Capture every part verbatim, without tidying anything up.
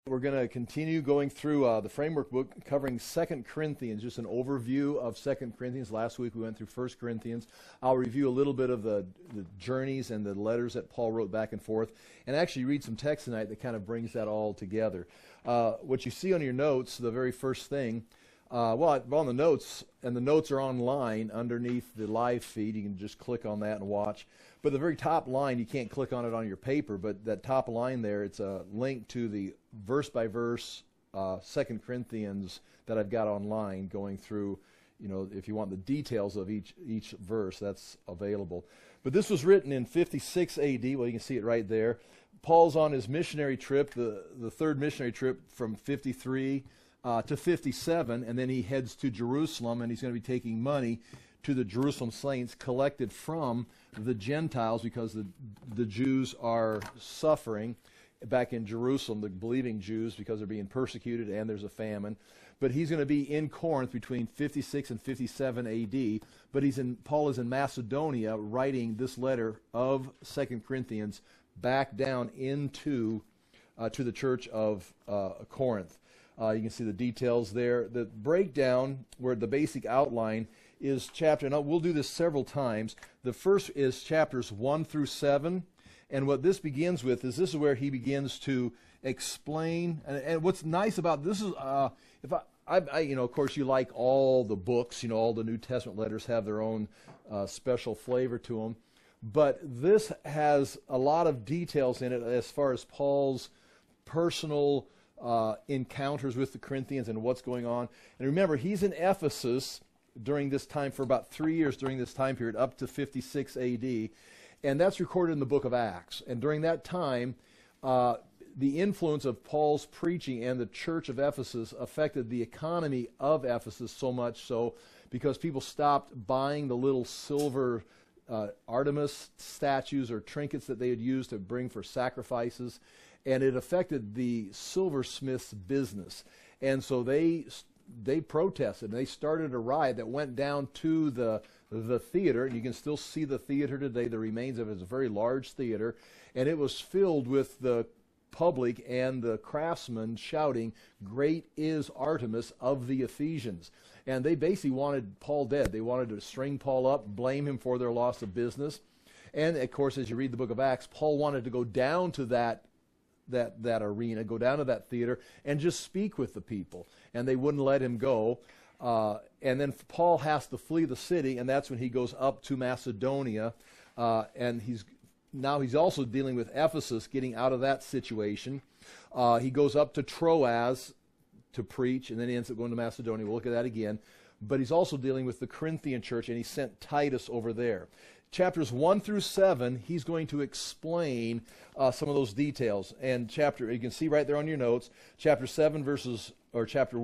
We're going to continue going through uh, the framework book covering Second Corinthians, just an overview of Second Corinthians. Last week we went through First Corinthians. I'll review a little bit of the, the journeys and the letters that Paul wrote back and forth, and actually read some text tonight that kind of brings that all together. Uh, what you see on your notes, the very first thing, uh, well, on the notes, and the notes are online underneath the live feed. You can just click on that and watch. But the very top line, you can't click on it on your paper, but that top line there, it's a link to the verse-by-verse uh, Second Corinthians that I've got online going through. You know, if you want the details of each each verse, that's available. But this was written in fifty-six A D. Well, you can see it right there. Paul's on his missionary trip, the, the third missionary trip from fifty-three uh, to fifty-seven, and then he heads to Jerusalem, and he's going to be taking money to the Jerusalem saints collected from the Gentiles because the, the Jews are suffering back in Jerusalem, the believing Jews, because they're being persecuted and there's a famine. But he's going to be in Corinth between fifty-six and fifty-seven A D. But he's in Paul is in Macedonia writing this letter of Second Corinthians back down into uh, to the church of uh, Corinth. Uh, you can see the details there. The breakdown, where the basic outline is chapter, and we'll do this several times. The first is chapters one through seven. And what this begins with is this is where he begins to explain. And, and what's nice about this is, uh, if I, I, I, you know, of course, you like all the books. You know, all the New Testament letters have their own uh, special flavor to them. But this has a lot of details in it as far as Paul's personal uh, encounters with the Corinthians and what's going on. And remember, he's in Ephesus during this time for about three years during this time period, up to fifty-six A D. And that's recorded in the book of Acts. And during that time, uh, the influence of Paul's preaching and the church of Ephesus affected the economy of Ephesus so much so because people stopped buying the little silver uh, Artemis statues or trinkets that they had used to bring for sacrifices. And it affected the silversmiths' business. And so they they protested. And they started a riot that went down to the the theater, and you can still see the theater today. The remains of it is a very large theater, and it was filled with the public and the craftsmen shouting, "Great is Artemis of the Ephesians." And they basically wanted Paul dead. They wanted to string Paul up, blame him for their loss of business. And, of course, as you read the book of Acts, Paul wanted to go down to that that that arena, go down to that theater, and just speak with the people. And they wouldn't let him go. Uh, and then Paul has to flee the city, and that's when he goes up to Macedonia. Uh, and he's now he's also dealing with Ephesus, getting out of that situation. Uh, he goes up to Troas to preach, and then he ends up going to Macedonia. We'll look at that again. But he's also dealing with the Corinthian church, and he sent Titus over there. Chapters one through seven, he's going to explain uh, some of those details. And chapter, you can see right there on your notes, chapter seven verses, or chapter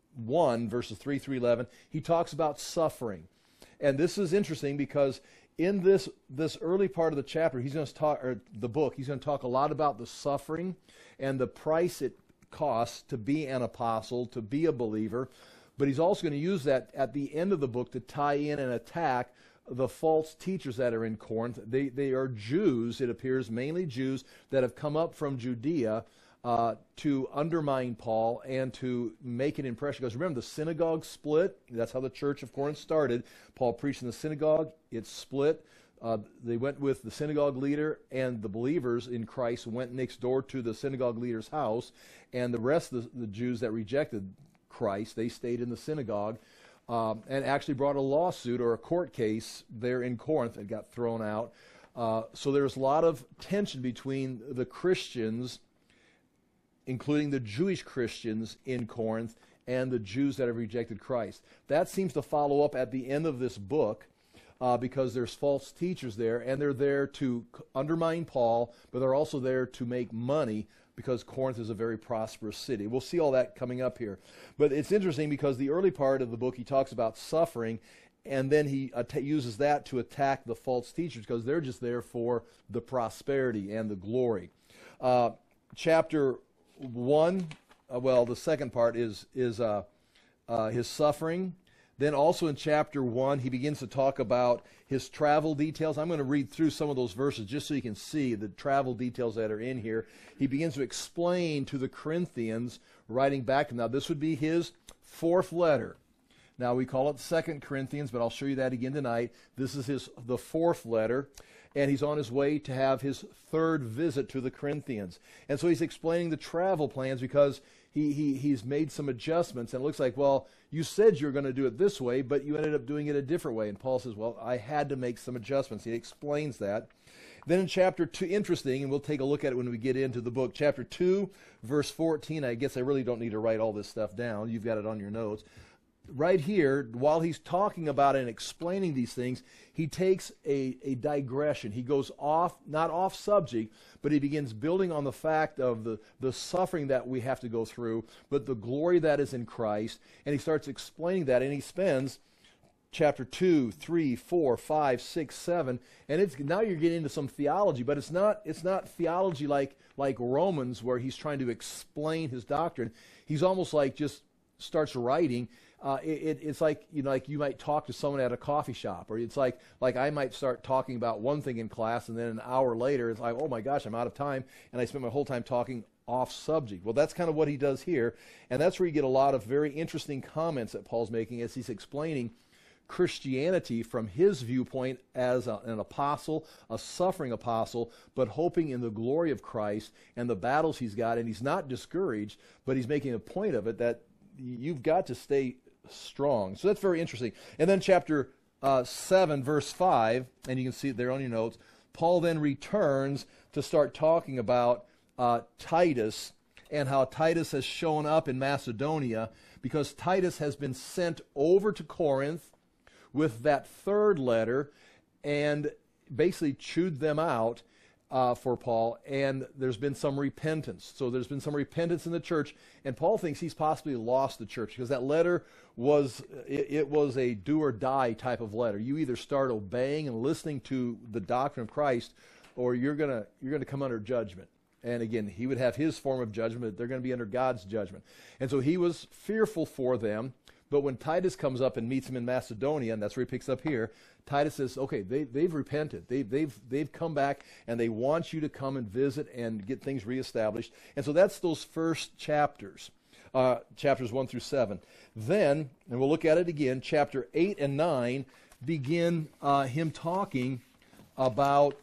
one verses three through eleven, he talks about suffering. And this is interesting because in this this early part of the chapter, he's going to talk, or the book, he's going to talk a lot about the suffering and the price it costs to be an apostle, to be a believer. But he's also going to use that at the end of the book to tie in and attack the false teachers that are in Corinth. They they are Jews, it appears, mainly Jews that have come up from Judea uh, to undermine Paul and to make an impression. Because remember, the synagogue split. That's how the church of Corinth started. Paul preached in the synagogue. It split. Uh, they went with the synagogue leader, and the believers in Christ went next door to the synagogue leader's house. And the rest of the, the Jews that rejected Christ, they stayed in the synagogue. Um, and actually brought a lawsuit or a court case there in Corinth that got thrown out. Uh, so there's a lot of tension between the Christians, including the Jewish Christians in Corinth, and the Jews that have rejected Christ. That seems to follow up at the end of this book uh, because there's false teachers there, and they're there to undermine Paul, but they're also there to make money because Corinth is a very prosperous city. We'll see all that coming up here. But it's interesting because the early part of the book, he talks about suffering, and then he att- uses that to attack the false teachers because they're just there for the prosperity and the glory. Uh, chapter one, uh, well, the second part is, is uh, uh, his suffering. Then also in chapter one, he begins to talk about his travel details. I'm going to read through some of those verses just so you can see the travel details that are in here. He begins to explain to the Corinthians, writing back. Now, this would be his fourth letter. Now, we call it Second Corinthians, but I'll show you that again tonight. This is his the fourth letter, and he's on his way to have his third visit to the Corinthians. And so he's explaining the travel plans because he, he he's made some adjustments, and it looks like, well, you said you were going to do it this way, but you ended up doing it a different way. And Paul says, well, I had to make some adjustments. He explains that. Then in chapter two, interesting, and we'll take a look at it when we get into the book, chapter two, verse fourteen, I guess I really don't need to write all this stuff down. You've got it on your notes. Right here, while he's talking about and explaining these things, he takes a, a digression. He goes off, not off subject, but he begins building on the fact of the, the suffering that we have to go through, but the glory that is in Christ. And he starts explaining that, and he spends chapter two, three, four, five, six, seven, and it's now you're getting into some theology, but it's not it's not theology like like Romans where he's trying to explain his doctrine. He's almost like just starts writing. Uh, it, it's like you know, like you might talk to someone at a coffee shop, or it's like like I might start talking about one thing in class, and then an hour later, it's like, oh my gosh, I'm out of time, and I spent my whole time talking off subject. Well, that's kind of what he does here, and that's where you get a lot of very interesting comments that Paul's making as he's explaining Christianity from his viewpoint as a, an apostle, a suffering apostle, but hoping in the glory of Christ and the battles he's got, and he's not discouraged, but he's making a point of it that you've got to stay strong. So that's very interesting. And then chapter uh, seven, verse five, and you can see it there on your notes, Paul then returns to start talking about uh, Titus and how Titus has shown up in Macedonia because Titus has been sent over to Corinth with that third letter and basically chewed them out uh, for Paul, and there's been some repentance. So there's been some repentance in the church, and Paul thinks he's possibly lost the church because that letter was, it, it was a do or die type of letter. You either start obeying and listening to the doctrine of Christ, or you're gonna you're gonna come under judgment. And again, he would have his form of judgment, but they're going to be under God's judgment. And so he was fearful for them. But when Titus comes up and meets him in Macedonia, and that's where he picks up here, Titus says, okay, they, they've repented. They, they've, they've come back, and they want you to come and visit and get things reestablished. And so that's those first chapters, uh, chapters one through seven. Then, and we'll look at it again, chapter eight and nine begin uh, him talking about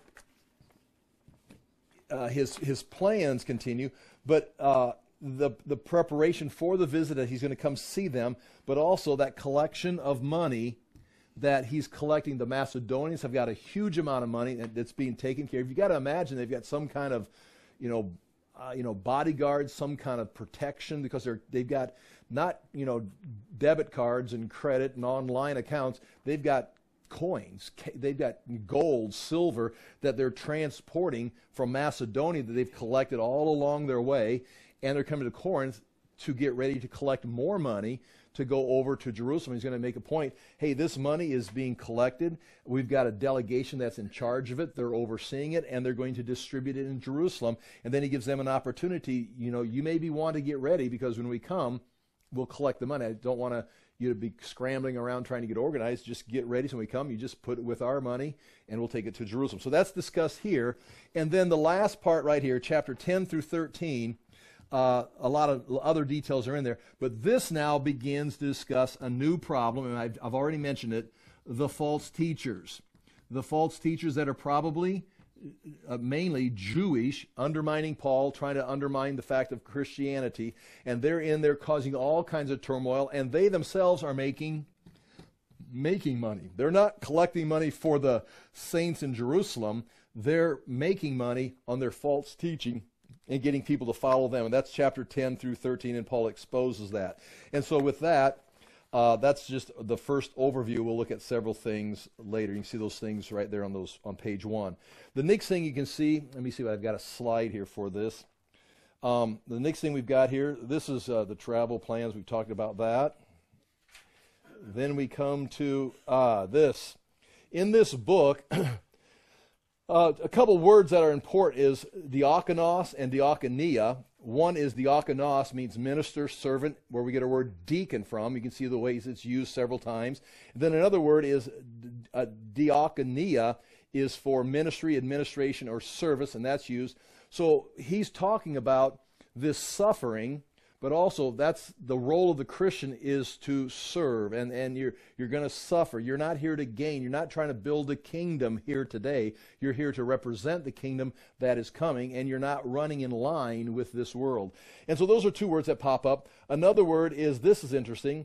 uh, his, his plans continue, but uh, the the preparation for the visit that he's going to come see them, but also that collection of money that he's collecting. The Macedonians have got a huge amount of money that's being taken care of. You've got to imagine they've got some kind of, you know, uh, you know, bodyguards, some kind of protection because they're they've got not you know debit cards and credit and online accounts. They've got coins. They've got gold, silver that they're transporting from Macedonia that they've collected all along their way. And they're coming to Corinth to get ready to collect more money to go over to Jerusalem. He's going to make a point. Hey, this money is being collected. We've got a delegation that's in charge of it. They're overseeing it, and they're going to distribute it in Jerusalem. And then he gives them an opportunity. You know, you maybe want to get ready because when we come, we'll collect the money. I don't want to you to be scrambling around trying to get organized. Just get ready. So when we come, you just put it with our money, and we'll take it to Jerusalem. So that's discussed here. And then the last part right here, chapter ten through thirteen, Uh, a lot of other details are in there, but this now begins to discuss a new problem, and I've, I've already mentioned it, the false teachers. The false teachers that are probably uh, mainly Jewish, undermining Paul, trying to undermine the fact of Christianity, and they're in there causing all kinds of turmoil, and they themselves are making making money. They're not collecting money for the saints in Jerusalem. They're making money on their false teaching and getting people to follow them. And that's chapter ten through thirteen, and Paul exposes that. And so with that, uh, that's just the first overview. We'll look at several things later. You can see those things right there on those on page one. The next thing you can see, let me see if I've got a slide here for this. Um, the next thing we've got here, this is uh, the travel plans. We've talked about that. Then we come to uh, this. In this book, Uh, a couple words that are important is diakonos and diakonia. One is diakonos, means minister, servant, where we get our word deacon from. You can see the ways it's used several times. And then another word is uh, diakonia, is for ministry, administration, or service, and that's used. So he's talking about this suffering, but also that's the role of the Christian is to serve, and, and you're, you're going to suffer. You're not here to gain. You're not trying to build a kingdom here today. You're here to represent the kingdom that is coming, and you're not running in line with this world. And so those are two words that pop up. Another word is, this is interesting,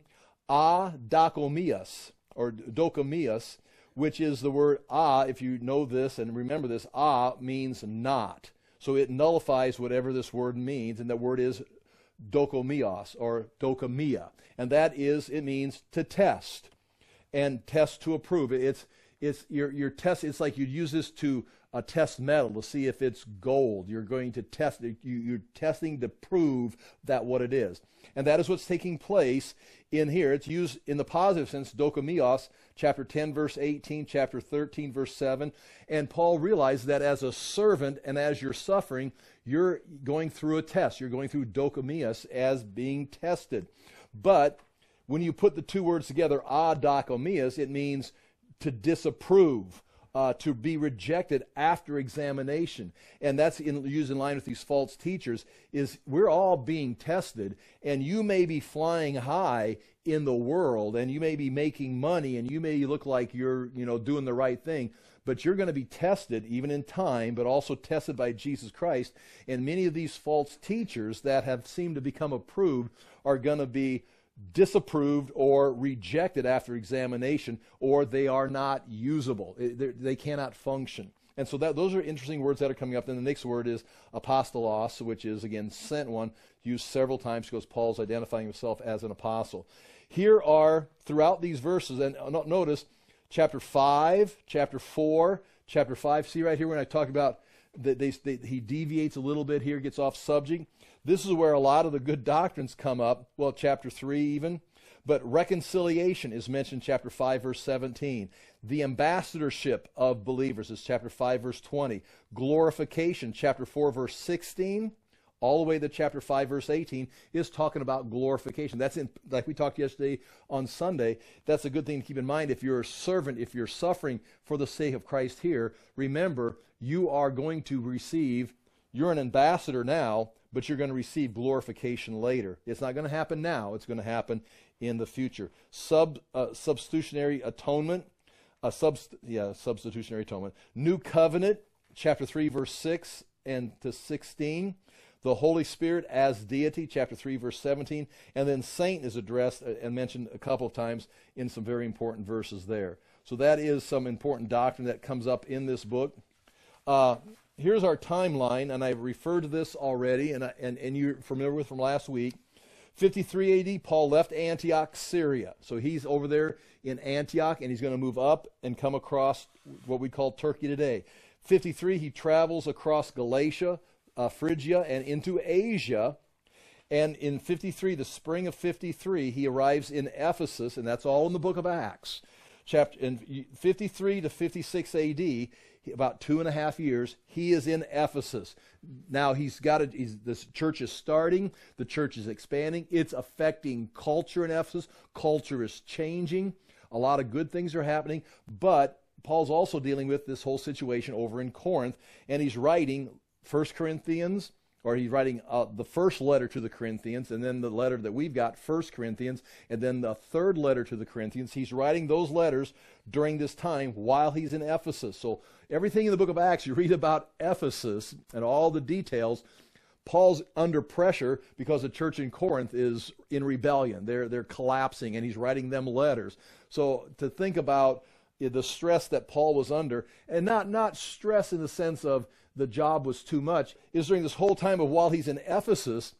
adakomias, or dokomias, which is the word a, if you know this and remember this, a means not. So it nullifies whatever this word means, and that word is dokomios, or dokomia, and that is, it means to test, and test to approve. It's it's your your test. It's like you'd use this to uh, test metal to see if it's gold. You're going to test it. You, you're testing to prove that what it is, and that is what's taking place in here. It's used in the positive sense, dokomios, chapter ten, verse eighteen, chapter thirteen, verse seven, and Paul realized that as a servant and as you're suffering, you're going through a test. You're going through dokomias as being tested. But when you put the two words together, adakomias, it means to disapprove, uh, to be rejected after examination. And that's in, used in line with these false teachers, is we're all being tested, and you may be flying high in the world, and you may be making money, and you may look like you're, you know, doing the right thing, but you're going to be tested even in time, but also tested by Jesus Christ. And many of these false teachers that have seemed to become approved are going to be disapproved or rejected after examination, or they are not usable. They cannot function. And so that those are interesting words that are coming up. Then the next word is apostolos, which is, again, sent one, used several times because Paul's identifying himself as an apostle. Here are, throughout these verses, and notice, chapter five, chapter four, chapter five. See right here when I talk about that they, they, he deviates a little bit here, gets off subject. This is where a lot of the good doctrines come up. Well, chapter three even. But reconciliation is mentioned in chapter five, verse seventeen. The ambassadorship of believers is chapter five, verse twenty. Glorification, chapter four, verse sixteen. All the way to chapter five, verse eighteen, is talking about glorification. That's in, like we talked yesterday on Sunday, that's a good thing to keep in mind. If you're a servant, if you're suffering for the sake of Christ here, remember, you are going to receive, you're an ambassador now, but you're going to receive glorification later. It's not going to happen now. It's going to happen in the future. Sub, uh, substitutionary atonement, uh, subst yeah, substitutionary atonement. New covenant, chapter three, verse six and to sixteen. The Holy Spirit as deity, chapter three, verse seventeen. And then saint is addressed and mentioned a couple of times in some very important verses there. So that is some important doctrine that comes up in this book. Uh, here's our timeline, and I've referred to this already, and, I, and, and you're familiar with from last week. fifty-three A D, Paul left Antioch, Syria. So he's over there in Antioch, and he's going to move up and come across what we call Turkey today. fifty-three, he travels across Galatia, Uh, Phrygia, and into Asia. And in fifty-three, the spring of fifty-three, he arrives in Ephesus, and that's all in the book of Acts. Chapter in fifty-three to fifty-six A D, about two and a half years, he is in Ephesus. Now he's got a, he's, this church is starting, the church is expanding, it's affecting culture in Ephesus. Culture is changing. A lot of good things are happening, but Paul's also dealing with this whole situation over in Corinth, and he's writing First Corinthians, or he's writing uh, the first letter to the Corinthians, and then the letter that we've got, First Corinthians, and then the third letter to the Corinthians. He's writing those letters during this time while he's in Ephesus. So everything in the book of Acts, you read about Ephesus and all the details. Paul's under pressure because the church in Corinth is in rebellion. They're, they're collapsing, and he's writing them letters. So to think about the stress that Paul was under, and not, not stress in the sense of the job was too much, is during this whole time of while he's in Ephesus,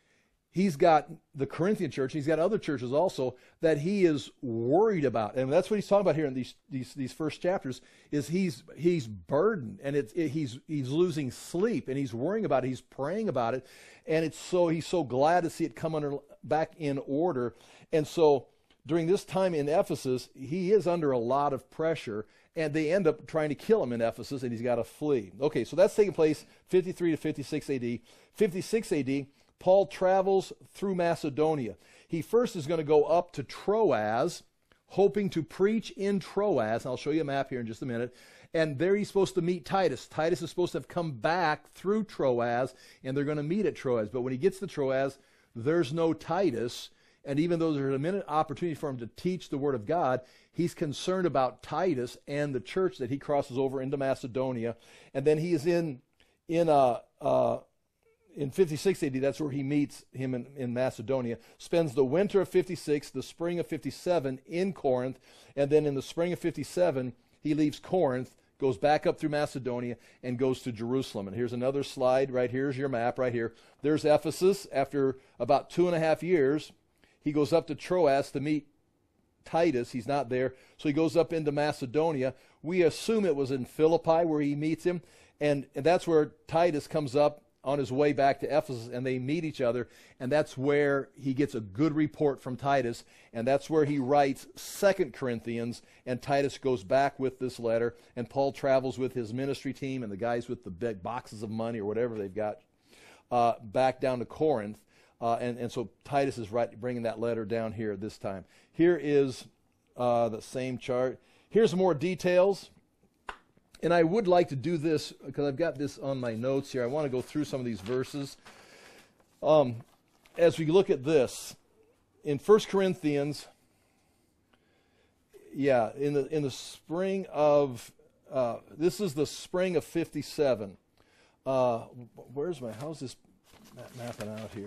he's got the Corinthian church, he's got other churches also that he is worried about. And that's what he's talking about here in these these, these first chapters, is he's he's burdened, and it's it, he's he's losing sleep, and he's worrying about it, he's praying about it, and it's so he's so glad to see it come under back in order. And so during this time in Ephesus, he is under a lot of pressure, and they end up trying to kill him in Ephesus, and he's got to flee. Okay, so that's taking place fifty-three to fifty-six A D. fifty-six A D, Paul travels through Macedonia. He first is going to go up to Troas, hoping to preach in Troas. I'll show you a map here in just a minute. And there he's supposed to meet Titus. Titus is supposed to have come back through Troas, and they're going to meet at Troas. But when he gets to Troas, there's no Titus. And even though there's a minute opportunity for him to teach the Word of God, he's concerned about Titus and the church that he crosses over into Macedonia. And then he is in in uh, uh, in fifty-six A D, that's where he meets him in, in Macedonia, spends the winter of fifty-six, the spring of fifty-seven in Corinth, and then in the spring of fifty-seven, he leaves Corinth, goes back up through Macedonia, and goes to Jerusalem. And here's another slide right here. Here's your map right here. There's Ephesus. After about two and a half years, he goes up to Troas to meet Titus. He's not there. So he goes up into Macedonia. We assume it was in Philippi where he meets him. And, and that's where Titus comes up on his way back to Ephesus, and they meet each other. And that's where he gets a good report from Titus. And that's where he writes Second Corinthians. And Titus goes back with this letter. And Paul travels with his ministry team and the guys with the big boxes of money or whatever they've got uh, back down to Corinth. Uh, and, and so Titus is right, bringing that letter down here this time. Here is uh, the same chart. Here's more details. And I would like to do this because I've got this on my notes here. I want to go through some of these verses. Um, as we look at this, in First Corinthians, yeah, in the in the spring of, uh, this is the spring of fifty-seven. Uh, where's my, how's this mapping out here?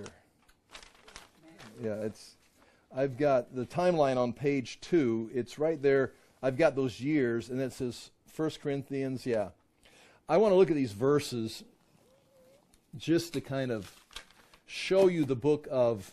Yeah, it's, I've got the timeline on page two. It's right there. I've got those years, and it says First Corinthians, yeah. I want to look at these verses just to kind of show you the book of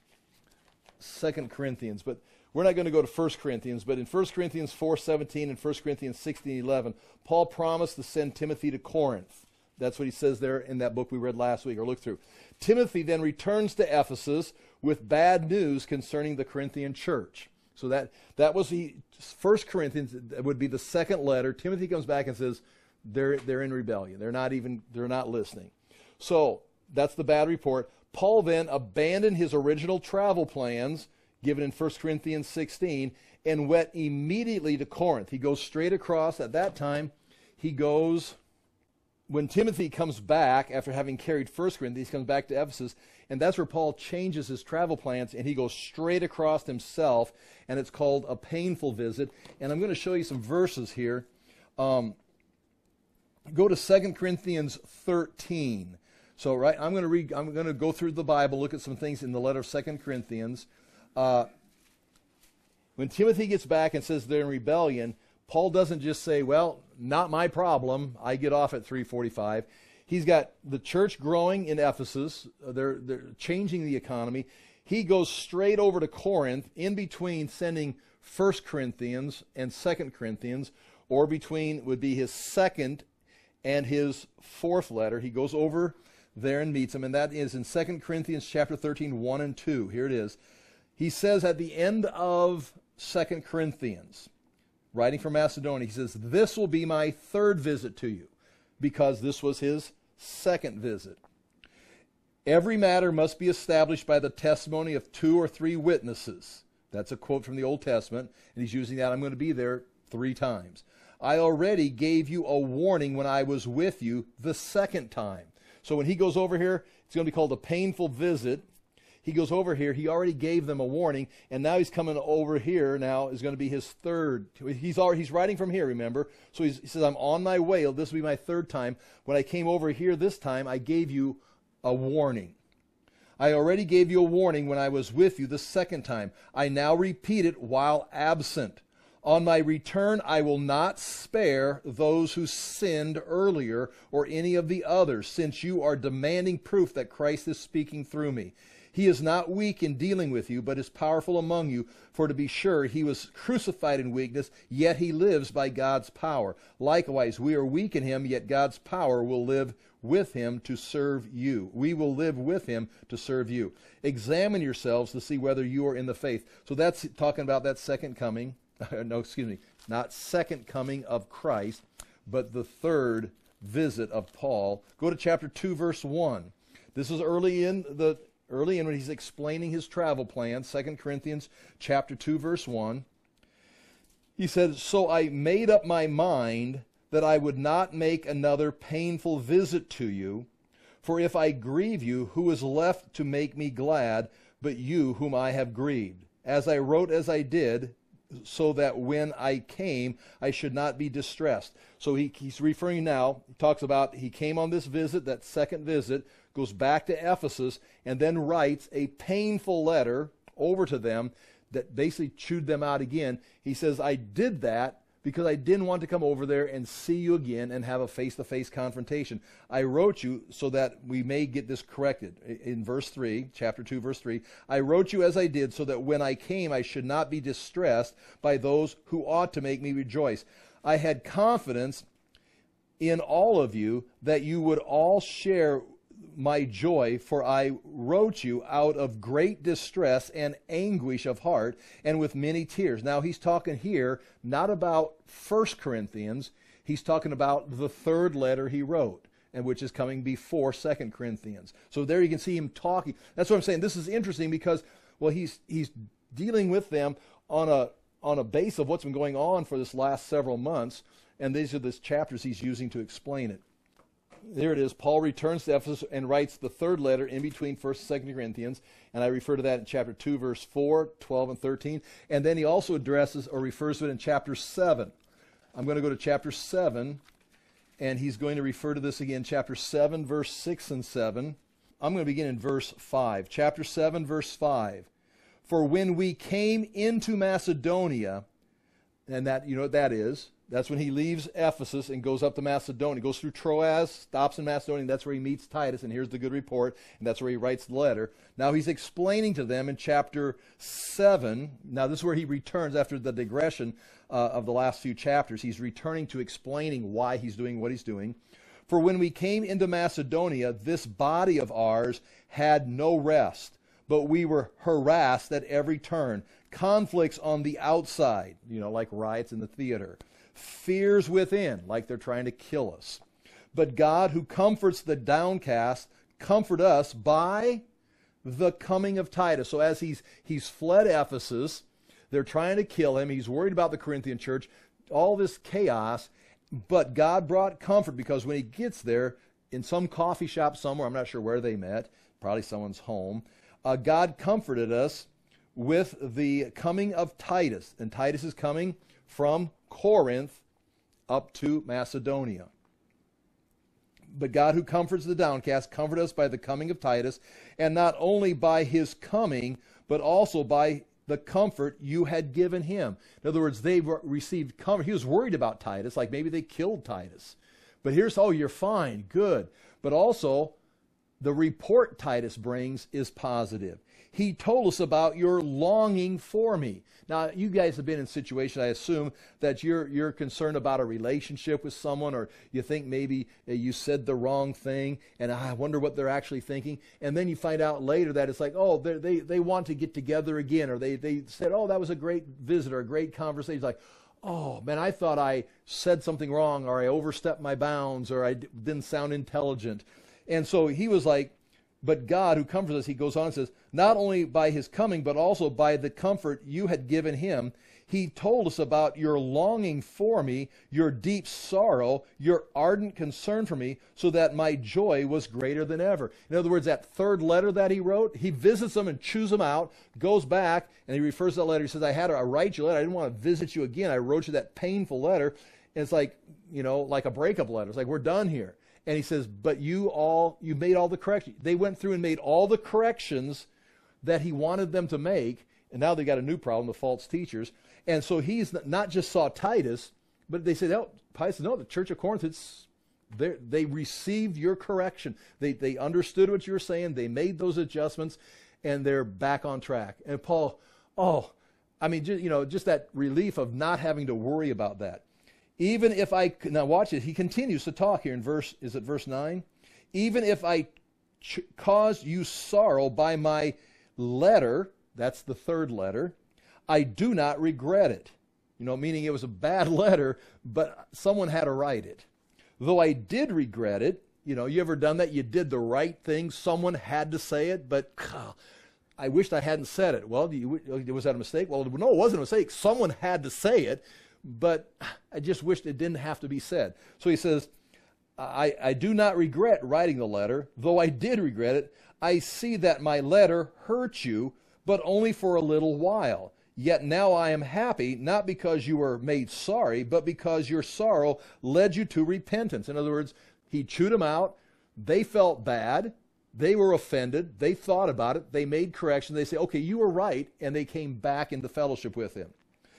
Second Corinthians. But we're not going to go to First Corinthians, but in First Corinthians four seventeen and First Corinthians sixteen eleven, Paul promised to send Timothy to Corinth. That's what he says there in that book we read last week or looked through. Timothy then returns to Ephesus with bad news concerning the Corinthian church. So that, that was the First Corinthians, that would be the second letter. Timothy comes back and says they're, they're in rebellion. They're not even, they're not listening. So that's the bad report. Paul then abandoned his original travel plans given in First Corinthians sixteen and went immediately to Corinth. He goes straight across. At that time, he goes, when Timothy comes back after having carried First Corinthians, he comes back to Ephesus, and that's where Paul changes his travel plans, and he goes straight across himself, and it's called a painful visit. And I'm going to show you some verses here. Um, go to Second Corinthians thirteen. So, right, I'm going to read. I'm going to go through the Bible, look at some things in the letter of Second Corinthians. Uh, when Timothy gets back and says they're in rebellion, Paul doesn't just say, well, not my problem. I get off at three forty-five. He's got the church growing in Ephesus. They're, they're changing the economy. He goes straight over to Corinth, in between sending First Corinthians and Second Corinthians, or between would be his second and his fourth letter. He goes over there and meets them, and that is in Second Corinthians chapter thirteen, one and two. Here it is. He says at the end of Second Corinthians, writing from Macedonia, he says, this will be my third visit to you, because this was his second visit. Every matter must be established by the testimony of two or three witnesses. That's a quote from the Old Testament, and he's using that. I'm going to be there three times. I already gave you a warning when I was with you the second time. So when he goes over here, it's going to be called a painful visit. He goes over here. He already gave them a warning, and now he's coming over here. Now is going to be his third. He's already, he's writing from here, remember? So he's, he says, I'm on my way. This will be my third time. When I came over here this time, I gave you a warning. I already gave you a warning when I was with you the second time. I now repeat it while absent. On my return, I will not spare those who sinned earlier or any of the others, since you are demanding proof that Christ is speaking through me. He is not weak in dealing with you, but is powerful among you. For to be sure, he was crucified in weakness, yet he lives by God's power. Likewise, we are weak in him, yet God's power will live with him to serve you. We will live with him to serve you. Examine yourselves to see whether you are in the faith. So that's talking about that second coming. no, excuse me, not second coming of Christ, but the third visit of Paul. Go to chapter two, verse one. This is early in the early in when he's explaining his travel plan. Second Corinthians chapter two, verse one. He said, "So I made up my mind that I would not make another painful visit to you, for if I grieve you, who is left to make me glad, but you whom I have grieved? As I wrote as I did, so that when I came, I should not be distressed." So he, he's referring now, he talks about he came on this visit, that second visit, goes back to Ephesus, and then writes a painful letter over to them that basically chewed them out again. He says, I did that because I didn't want to come over there and see you again and have a face-to-face confrontation. I wrote you so that we may get this corrected. In verse three, chapter two, verse three, I wrote you as I did so that when I came I should not be distressed by those who ought to make me rejoice. I had confidence in all of you that you would all share my joy, for I wrote you out of great distress and anguish of heart and with many tears. Now he's talking here not about First Corinthians, he's talking about the third letter he wrote, and which is coming before Second Corinthians. So there you can see him talking. That's what I'm saying. This is interesting because, well, he's he's dealing with them on a on a base of what's been going on for this last several months, and these are the chapters he's using to explain it. There it is. Paul returns to Ephesus and writes the third letter in between First and Second Corinthians, and I refer to that in chapter two, verse four, twelve, and thirteen. And then he also addresses or refers to it in chapter seven. I'm going to go to chapter seven, and he's going to refer to this again, chapter seven, verse six and seven. I'm going to begin in verse five. Chapter seven, verse five. For when we came into Macedonia, and that, you know what that is, that's when he leaves Ephesus and goes up to Macedonia. Goes through Troas, stops in Macedonia, and that's where he meets Titus, and here's the good report, and that's where he writes the letter. Now he's explaining to them in chapter seven. Now this is where he returns after the digression uh, of the last few chapters. He's returning to explaining why he's doing what he's doing. For when we came into Macedonia, this body of ours had no rest, but we were harassed at every turn. Conflicts on the outside, you know, like riots in the theater. Fears within, like they're trying to kill us. But God, who comforts the downcast, comfort us by the coming of Titus. So as he's he's fled Ephesus, they're trying to kill him. He's worried about the Corinthian church, all this chaos. But God brought comfort because when he gets there, in some coffee shop somewhere, I'm not sure where they met, probably someone's home, uh, God comforted us with the coming of Titus. And Titus is coming from Corinth up to Macedonia. But God, who comforts the downcast, comfort us by the coming of Titus, and not only by his coming, but also by the comfort you had given him. In other words, they received comfort. He was worried about Titus, like maybe they killed Titus. But here's, oh, you're fine, good. But also, the report Titus brings is positive. He told us about your longing for me. Now, you guys have been in situations, I assume, that you're you're concerned about a relationship with someone, or you think maybe uh, you said the wrong thing, and I wonder what they're actually thinking. And then you find out later that it's like, oh, they they want to get together again, or they, they said, oh, that was a great visit or a great conversation. It's like, oh, man, I thought I said something wrong, or I overstepped my bounds, or I d- didn't sound intelligent. And so he was like, but God, who comforts us, he goes on and says, not only by his coming, but also by the comfort you had given him, he told us about your longing for me, your deep sorrow, your ardent concern for me, so that my joy was greater than ever. In other words, that third letter that he wrote, he visits them and chews them out, goes back, and he refers to that letter. He says, I had to I write you a letter. I didn't want to visit you again. I wrote you that painful letter. And it's like, you know, like a breakup letter. It's like, we're done here. And he says, but you all, you made all the corrections. They went through and made all the corrections that he wanted them to make. And now they got a new problem, the false teachers. And so he's not just saw Titus, but they said, oh, Titus said, no, the church of Corinth, it's, they received your correction. They, they understood what you were saying. They made those adjustments, and they're back on track. And Paul, oh, I mean, just, you know, just that relief of not having to worry about that. Even if I, now watch it, he continues to talk here in verse, is it verse nine? Even if I ch- caused you sorrow by my letter, that's the third letter, I do not regret it. You know, meaning it was a bad letter, but someone had to write it. Though I did regret it, you know, you ever done that? You did the right thing. Someone had to say it, but God, I wished I hadn't said it. Well, you, was that a mistake? Well, no, it wasn't a mistake. Someone had to say it, but I just wished it didn't have to be said. So he says, I, I do not regret writing the letter, though I did regret it. I see that my letter hurt you, but only for a little while. Yet now I am happy, not because you were made sorry, but because your sorrow led you to repentance. In other words, he chewed them out. They felt bad. They were offended. They thought about it. They made corrections. They say, okay, you were right. And they came back into fellowship with him.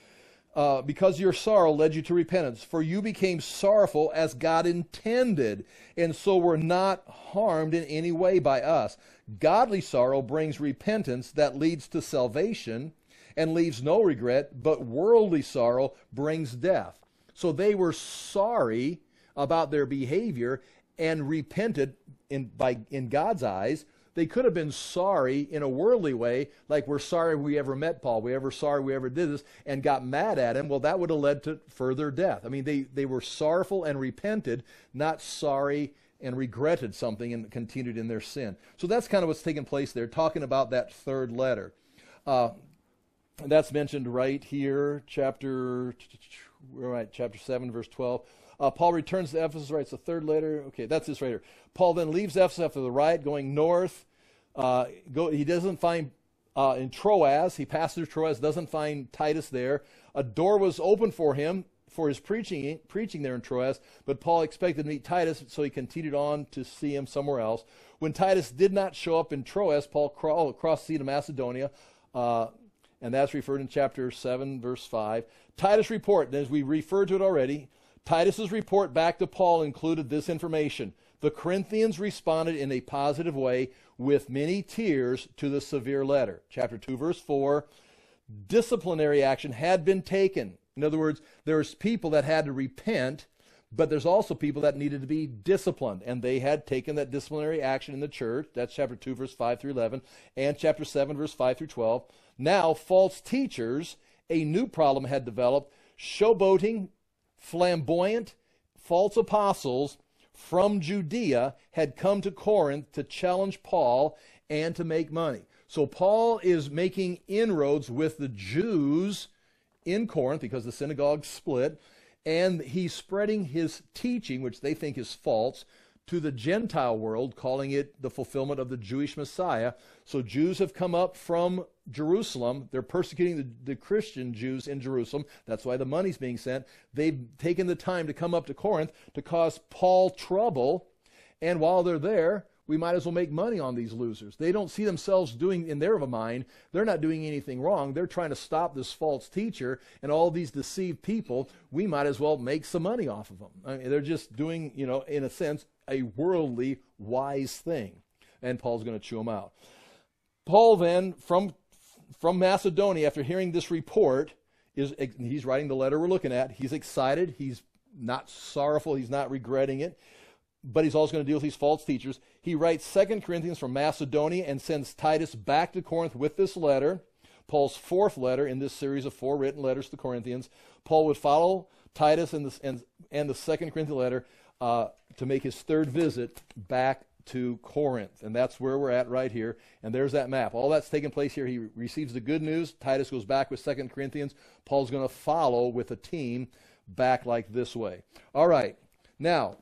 Uh, because your sorrow led you to repentance. For you became sorrowful as God intended, and so were not harmed in any way by us. Godly sorrow brings repentance that leads to salvation and leaves no regret, but worldly sorrow brings death. So they were sorry about their behavior and repented in, by, in God's eyes. They could have been sorry in a worldly way, like we're sorry we ever met Paul, we ever sorry we ever did this, and got mad at him. Well, that would have led to further death. I mean, they, they were sorrowful and repented, not sorry and regretted something and continued in their sin. So that's kind of what's taking place there, talking about that third letter. Uh, that's mentioned right here, chapter, we're right, chapter seven, verse twelve. Uh, Paul returns to Ephesus, writes the third letter. Okay, that's this right here. Paul then leaves Ephesus after the riot, going north. Uh, go, he doesn't find uh, in Troas. He passes through Troas, doesn't find Titus there. A door was open for him for his preaching, preaching there in Troas, but Paul expected to meet Titus, so he continued on to see him somewhere else. When Titus did not show up in Troas, Paul crawled across the sea to Macedonia, uh, and that's referred in chapter seven, verse five. Titus' report, as we referred to it already, Titus's report back to Paul included this information. The Corinthians responded in a positive way with many tears to the severe letter. Chapter two, verse four, disciplinary action had been taken. In other words, there's people that had to repent, but there's also people that needed to be disciplined, and they had taken that disciplinary action in the church. That's chapter two, verse five through eleven, and chapter seven, verse five through twelve. Now, false teachers, a new problem had developed, showboating, flamboyant, false apostles from Judea had come to Corinth to challenge Paul and to make money. So Paul is making inroads with the Jews in Corinth because the synagogue split, and he's spreading his teaching, which they think is false, to the Gentile world, calling it the fulfillment of the Jewish Messiah. So Jews have come up from Jerusalem. They're persecuting the, the Christian Jews in Jerusalem. That's why the money's being sent. They've taken the time to come up to Corinth to cause Paul trouble. And while they're there, we might as well make money on these losers. They don't see themselves doing, in their mind, they're not doing anything wrong. They're trying to stop this false teacher and all these deceived people. We might as well make some money off of them. I mean, they're just doing, you know, in a sense, a worldly wise thing. And Paul's going to chew them out. Paul then, from, from Macedonia, after hearing this report, is he's writing the letter we're looking at. He's excited. He's not sorrowful. He's not regretting it. But he's also going to deal with these false teachers. He writes Second Corinthians from Macedonia and sends Titus back to Corinth with this letter, Paul's fourth letter in this series of four written letters to the Corinthians. Paul would follow Titus and the, and, and the Second Corinthians letter uh, to make his third visit back to Corinth. And that's where we're at right here. And there's that map. All that's taking place here. He receives the good news. Titus goes back with Second Corinthians. Paul's going to follow with a team back like this way. All right. Now,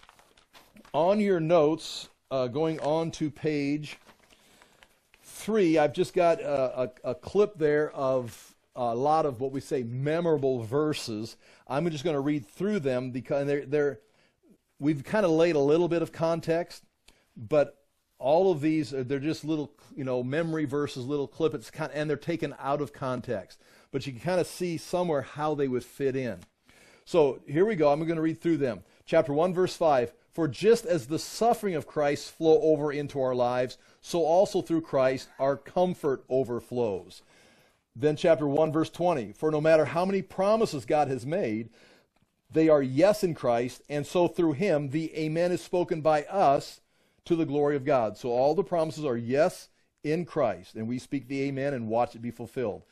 on your notes, uh, going on to page three, I've just got a, a, a clip there of a lot of what we say memorable verses. I'm just going to read through them because they're, they're, we've kind of laid a little bit of context, but all of these, they're just little, you know, memory verses, little clip, it's kind of, and they're taken out of context. But you can kind of see somewhere how they would fit in. So here we go. I'm going to read through them. Chapter one, verse five. For just as the suffering of Christ flow over into our lives, so also through Christ our comfort overflows. Then chapter one, verse twenty. For no matter how many promises God has made, they are yes in Christ, and so through him the amen is spoken by us to the glory of God. So all the promises are yes in Christ, and we speak the amen and watch it be fulfilled.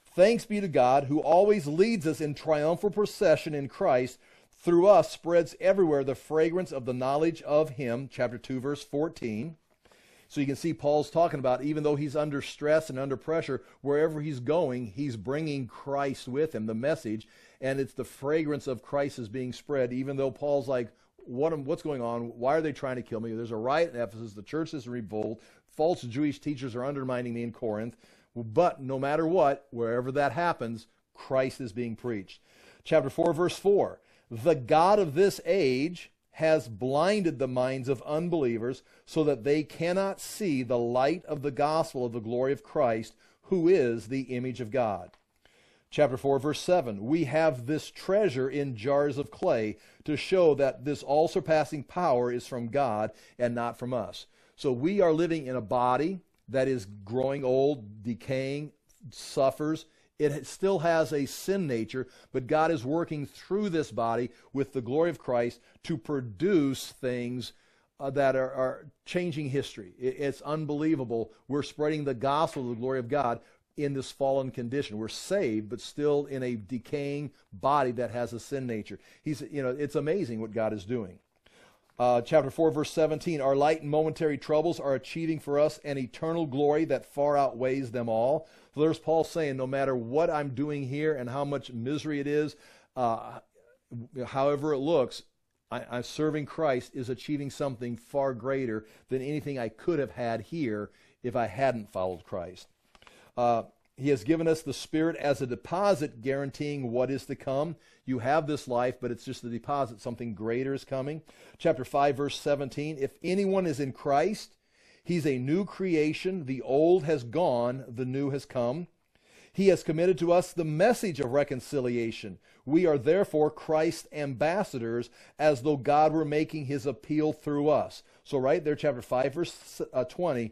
Thanks be to God, who always leads us in triumphal procession in Christ. Through us spreads everywhere the fragrance of the knowledge of him. Chapter two, verse fourteen. So you can see Paul's talking about, even though he's under stress and under pressure, wherever he's going, he's bringing Christ with him, the message, and it's the fragrance of Christ is being spread, even though Paul's like, what, what's going on? Why are they trying to kill me? There's a riot in Ephesus. The church is in revolt. False Jewish teachers are undermining me in Corinth. But no matter what, wherever that happens, Christ is being preached. Chapter four, verse four. The God of this age has blinded the minds of unbelievers so that they cannot see the light of the gospel of the glory of Christ, who is the image of God. Chapter four, verse seven. We have this treasure in jars of clay to show that this all-surpassing power is from God and not from us. So we are living in a body that is growing old, decaying, suffers. It still has a sin nature, but God is working through this body with the glory of Christ to produce things uh, that are, are changing history. It, it's unbelievable. We're spreading the gospel of the glory of God in this fallen condition. We're saved, but still in a decaying body that has a sin nature. He's, you know, it's amazing what God is doing. Uh, chapter four, verse seventeen, our light and momentary troubles are achieving for us an eternal glory that far outweighs them all. So there's Paul saying, no matter what I'm doing here and how much misery it is, uh, however it looks, I, I'm serving Christ is achieving something far greater than anything I could have had here if I hadn't followed Christ. Uh, He has given us the Spirit as a deposit, guaranteeing what is to come. You have this life, but it's just a deposit. Something greater is coming. Chapter five, verse seventeen. If anyone is in Christ, he's a new creation. The old has gone, the new has come. He has committed to us the message of reconciliation. We are therefore Christ's ambassadors, as though God were making his appeal through us. So right there, chapter five, verse twenty.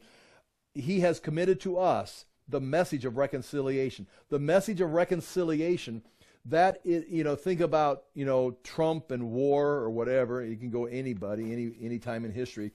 He has committed to us the message of reconciliation. The message of reconciliation, that is, you know, think about, you know, Trump and war or whatever. You can go anybody, any any time in history.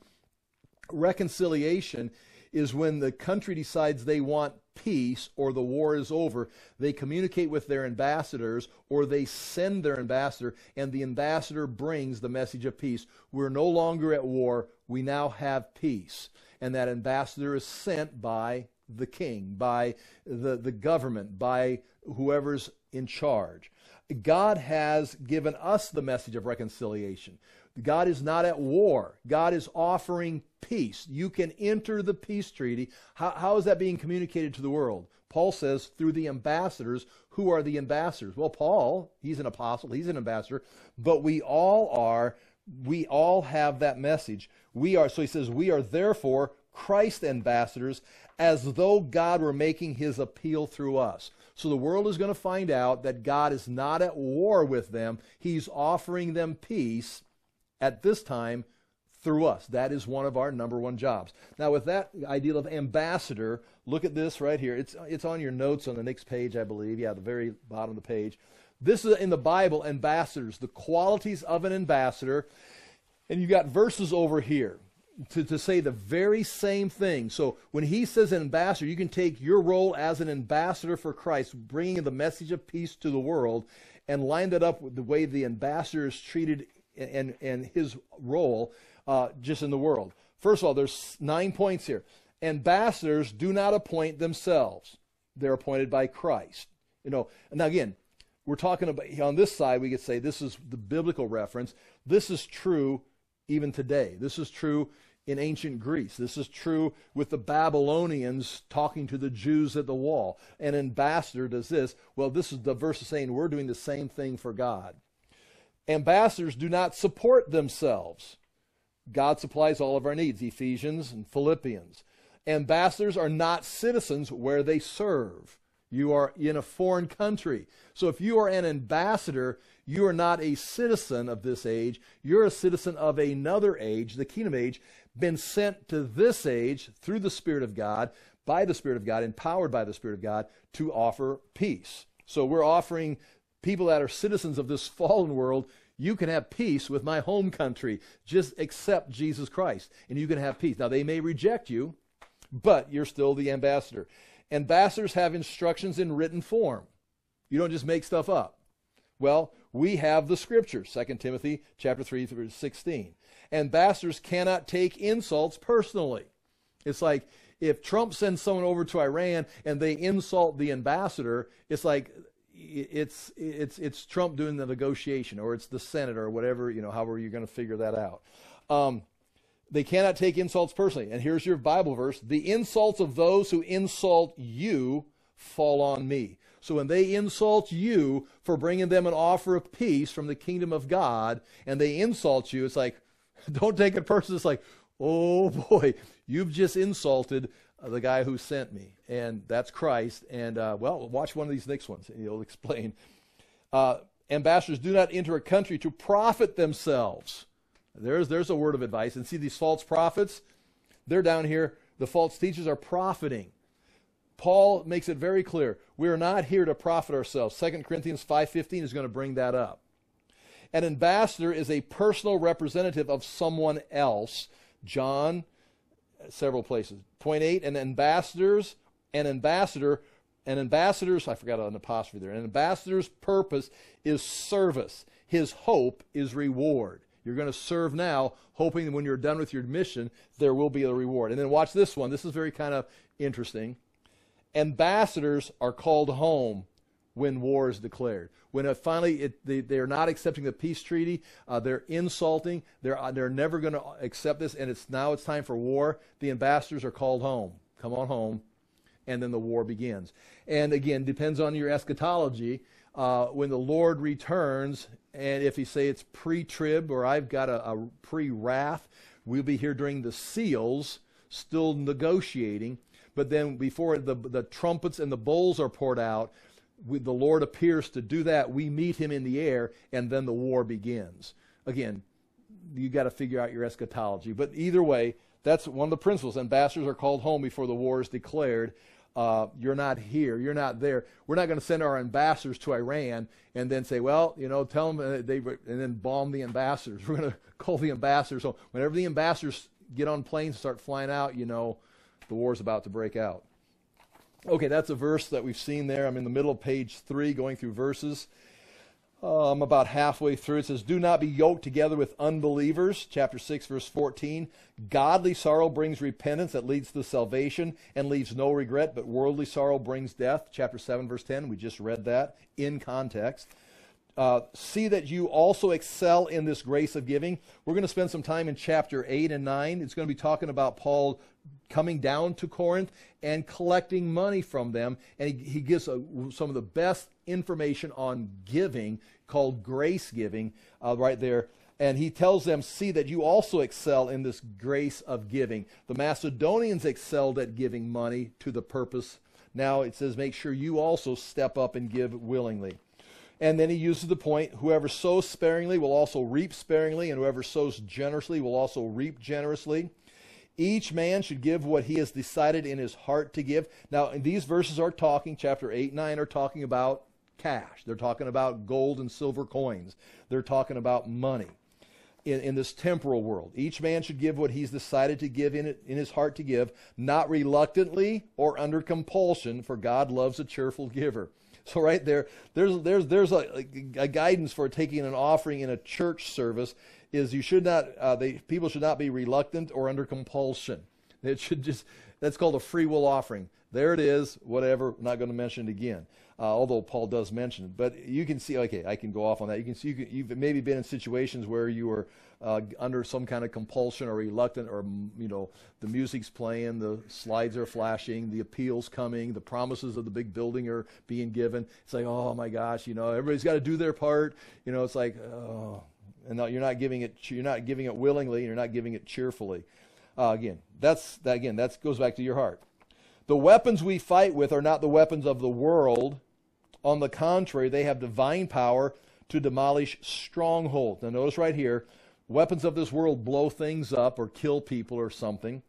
Reconciliation is when the country decides they want peace or the war is over. They communicate with their ambassadors or they send their ambassador, and the ambassador brings the message of peace. We're no longer at war. We now have peace. And that ambassador is sent by the king, by the, the government, by whoever's in charge. God has given us the message of reconciliation. God is not at war. God is offering peace. You can enter the peace treaty. How, how is that being communicated to the world? Paul says through the ambassadors. Who are the ambassadors? Well, Paul, he's an apostle, he's an ambassador, but we all are, we all have that message. We are, so he says, we are therefore Christ ambassadors, as though God were making his appeal through us. So the world is going to find out that God is not at war with them. He's offering them peace at this time through us. That is one of our number one jobs. Now, with that idea of ambassador, look at this right here. It's, it's on your notes on the next page, I believe. Yeah, the very bottom of the page. This is in the Bible, ambassadors, the qualities of an ambassador. And you've got verses over here To, to say the very same thing. So when he says an ambassador, you can take your role as an ambassador for Christ, bringing the message of peace to the world, and line that up with the way the ambassador is treated and, and his role uh, just in the world. First of all, there's nine points here. Ambassadors do not appoint themselves. They're appointed by Christ. You know, now again, we're talking about, on this side, we could say this is the biblical reference. This is true even today. This is true in ancient Greece. This is true with the Babylonians talking to the Jews at the wall. An ambassador does this. Well, this is the verse saying we're doing the same thing for God. Ambassadors do not support themselves. God supplies all of our needs, Ephesians and Philippians. Ambassadors are not citizens where they serve. You are in a foreign country. So if you are an ambassador, you are not a citizen of this age. You're a citizen of another age, the kingdom age, been sent to this age through the Spirit of God, by the Spirit of God, empowered by the Spirit of God, to offer peace. So we're offering people that are citizens of this fallen world, you can have peace with my home country. Just accept Jesus Christ, and you can have peace. Now, they may reject you, but you're still the ambassador. Ambassadors have instructions in written form. You don't just make stuff up. Well, we have the scriptures, Second Timothy chapter three, verse sixteen. Ambassadors cannot take insults personally. It's like if Trump sends someone over to Iran and they insult the ambassador, it's like it's it's it's Trump doing the negotiation, or it's the Senate, or whatever, you know, however you're going to figure that out. Um, they cannot take insults personally. And here's your Bible verse: the insults of those who insult you fall on me. So when they insult you for bringing them an offer of peace from the kingdom of God, and they insult you, it's like, don't take it personally. It's like, oh boy, you've just insulted uh, the guy who sent me. And that's Christ. And, uh, well, watch one of these next ones, and he'll explain. Uh, ambassadors do not enter a country to profit themselves. There's, there's a word of advice. And see these false prophets? They're down here. The false teachers are profiting. Paul makes it very clear. We are not here to profit ourselves. Second Corinthians five fifteen is going to bring that up. An ambassador is a personal representative of someone else. John, several places. Point eight, an ambassador's, an ambassador, an ambassador's, I forgot an apostrophe there. An ambassador's purpose is service. His hope is reward. You're going to serve now, hoping that when you're done with your mission, there will be a reward. And then watch this one. This is very kind of interesting. Ambassadors are called home when war is declared. When it finally it, they, they're not accepting the peace treaty, uh, they're insulting, they're, uh, they're never going to accept this, and it's now it's time for war, the ambassadors are called home. Come on home, and then the war begins. And again, depends on your eschatology. Uh, when the Lord returns, and if you say it's pre-trib, or I've got a, a pre-wrath, we'll be here during the seals, still negotiating. But then before the, the trumpets and the bowls are poured out, we, the Lord appears to do that. We meet him in the air, and then the war begins. Again, you got to figure out your eschatology. But either way, that's one of the principles. Ambassadors are called home before the war is declared. Uh, you're not here. You're not there. We're not going to send our ambassadors to Iran and then say, well, you know, tell them, they, and then bomb the ambassadors. We're going to call the ambassadors. So whenever the ambassadors get on planes and start flying out, you know, the war's about to break out. Okay, that's a verse that we've seen there. I'm in the middle of page three, going through verses. Uh, I'm about halfway through. It says, do not be yoked together with unbelievers. Chapter six, verse fourteen. Godly sorrow brings repentance that leads to salvation and leaves no regret, but worldly sorrow brings death. Chapter seven, verse ten. We just read that in context. Uh, see that you also excel in this grace of giving. We're going to spend some time in chapter eight and nine. It's going to be talking about Paul coming down to Corinth and collecting money from them. And he, he gives a, some of the best information on giving, called grace giving, uh, right there. And he tells them, see that you also excel in this grace of giving. The Macedonians excelled at giving money to the purpose. Now it says, make sure you also step up and give willingly. And then he uses the point, whoever sows sparingly will also reap sparingly, and whoever sows generously will also reap generously. Each man should give what he has decided in his heart to give. Now, these verses are talking, chapter eight and nine are talking about cash. They're talking about gold and silver coins. They're talking about money in, in this temporal world. Each man should give what he's decided to give in, it, in his heart to give, not reluctantly or under compulsion, for God loves a cheerful giver. So right there, there's there's there's a, a guidance for taking an offering in a church service. Is you should not uh, they people should not be reluctant or under compulsion. It should just that's called a free will offering. There it is. Whatever. I'm not going to mention it again. Uh, although Paul does mention it, but you can see. Okay, I can go off on that. You can see you can, you've maybe been in situations where you were uh, under some kind of compulsion or reluctant, or you know the music's playing, the slides are flashing, the appeals coming, the promises of the big building are being given. It's like, oh my gosh, you know, everybody's got to do their part. You know, it's like, oh, and no, you're not giving it. You're not giving it willingly. You're not giving it cheerfully. Uh, again, that's that. Again, that goes back to your heart. The weapons we fight with are not the weapons of the world. On the contrary, they have divine power to demolish strongholds. Now notice right here, weapons of this world blow things up or kill people or something.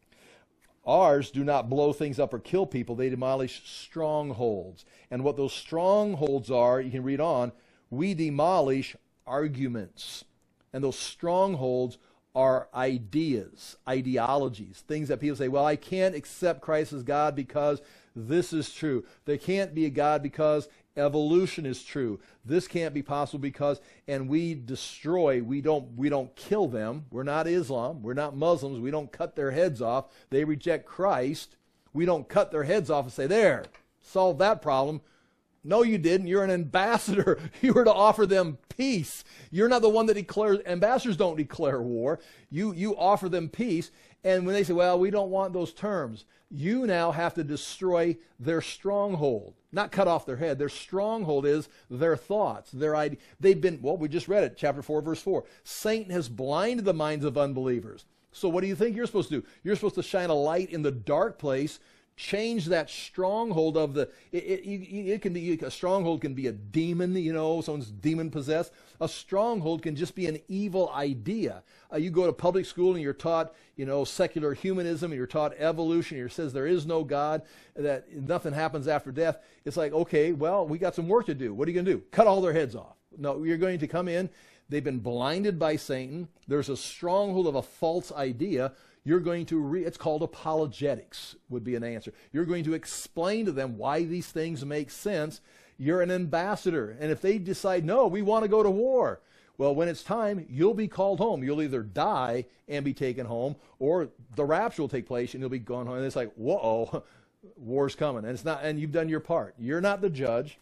Ours do not blow things up or kill people. They demolish strongholds. And what those strongholds are, you can read on, we demolish arguments. And those strongholds are ideas, ideologies, things that people say, well, I can't accept Christ as God because this is true. There can't be a God because evolution is true. This can't be possible because, and we destroy, we don't, we don't kill them. We're not Islam. We're not Muslims. We don't cut their heads off. They reject Christ. We don't cut their heads off and say, there, solve that problem. No, you didn't. You're an ambassador. You were to offer them peace. You're not the one that declares, ambassadors don't declare war. You, you offer them peace. And when they say, well, we don't want those terms, you now have to destroy their stronghold. Not cut off their head. Their stronghold is their thoughts, their idea. They've been, well, we just read it, chapter four, verse four. Satan has blinded the minds of unbelievers. So what do you think you're supposed to do? You're supposed to shine a light in the dark place, change that stronghold of the, it, it, it can be, a stronghold can be a demon, you know, someone's demon possessed. A stronghold can just be an evil idea. Uh, you go to public school and you're taught, you know, secular humanism, and you're taught evolution, and it says there is no God, that nothing happens after death. It's like, okay, well, we got some work to do. What are you going to do? Cut all their heads off. No, you're going to come in. They've been blinded by Satan. There's a stronghold of a false idea. You're going to, re- it's called apologetics would be an answer. You're going to explain to them why these things make sense. You're an ambassador. And if they decide, no, we want to go to war, well, when it's time, you'll be called home. You'll either die and be taken home, or the rapture will take place and you'll be gone home. And it's like, whoa, war's coming. And it's not, and you've done your part. You're not the judge.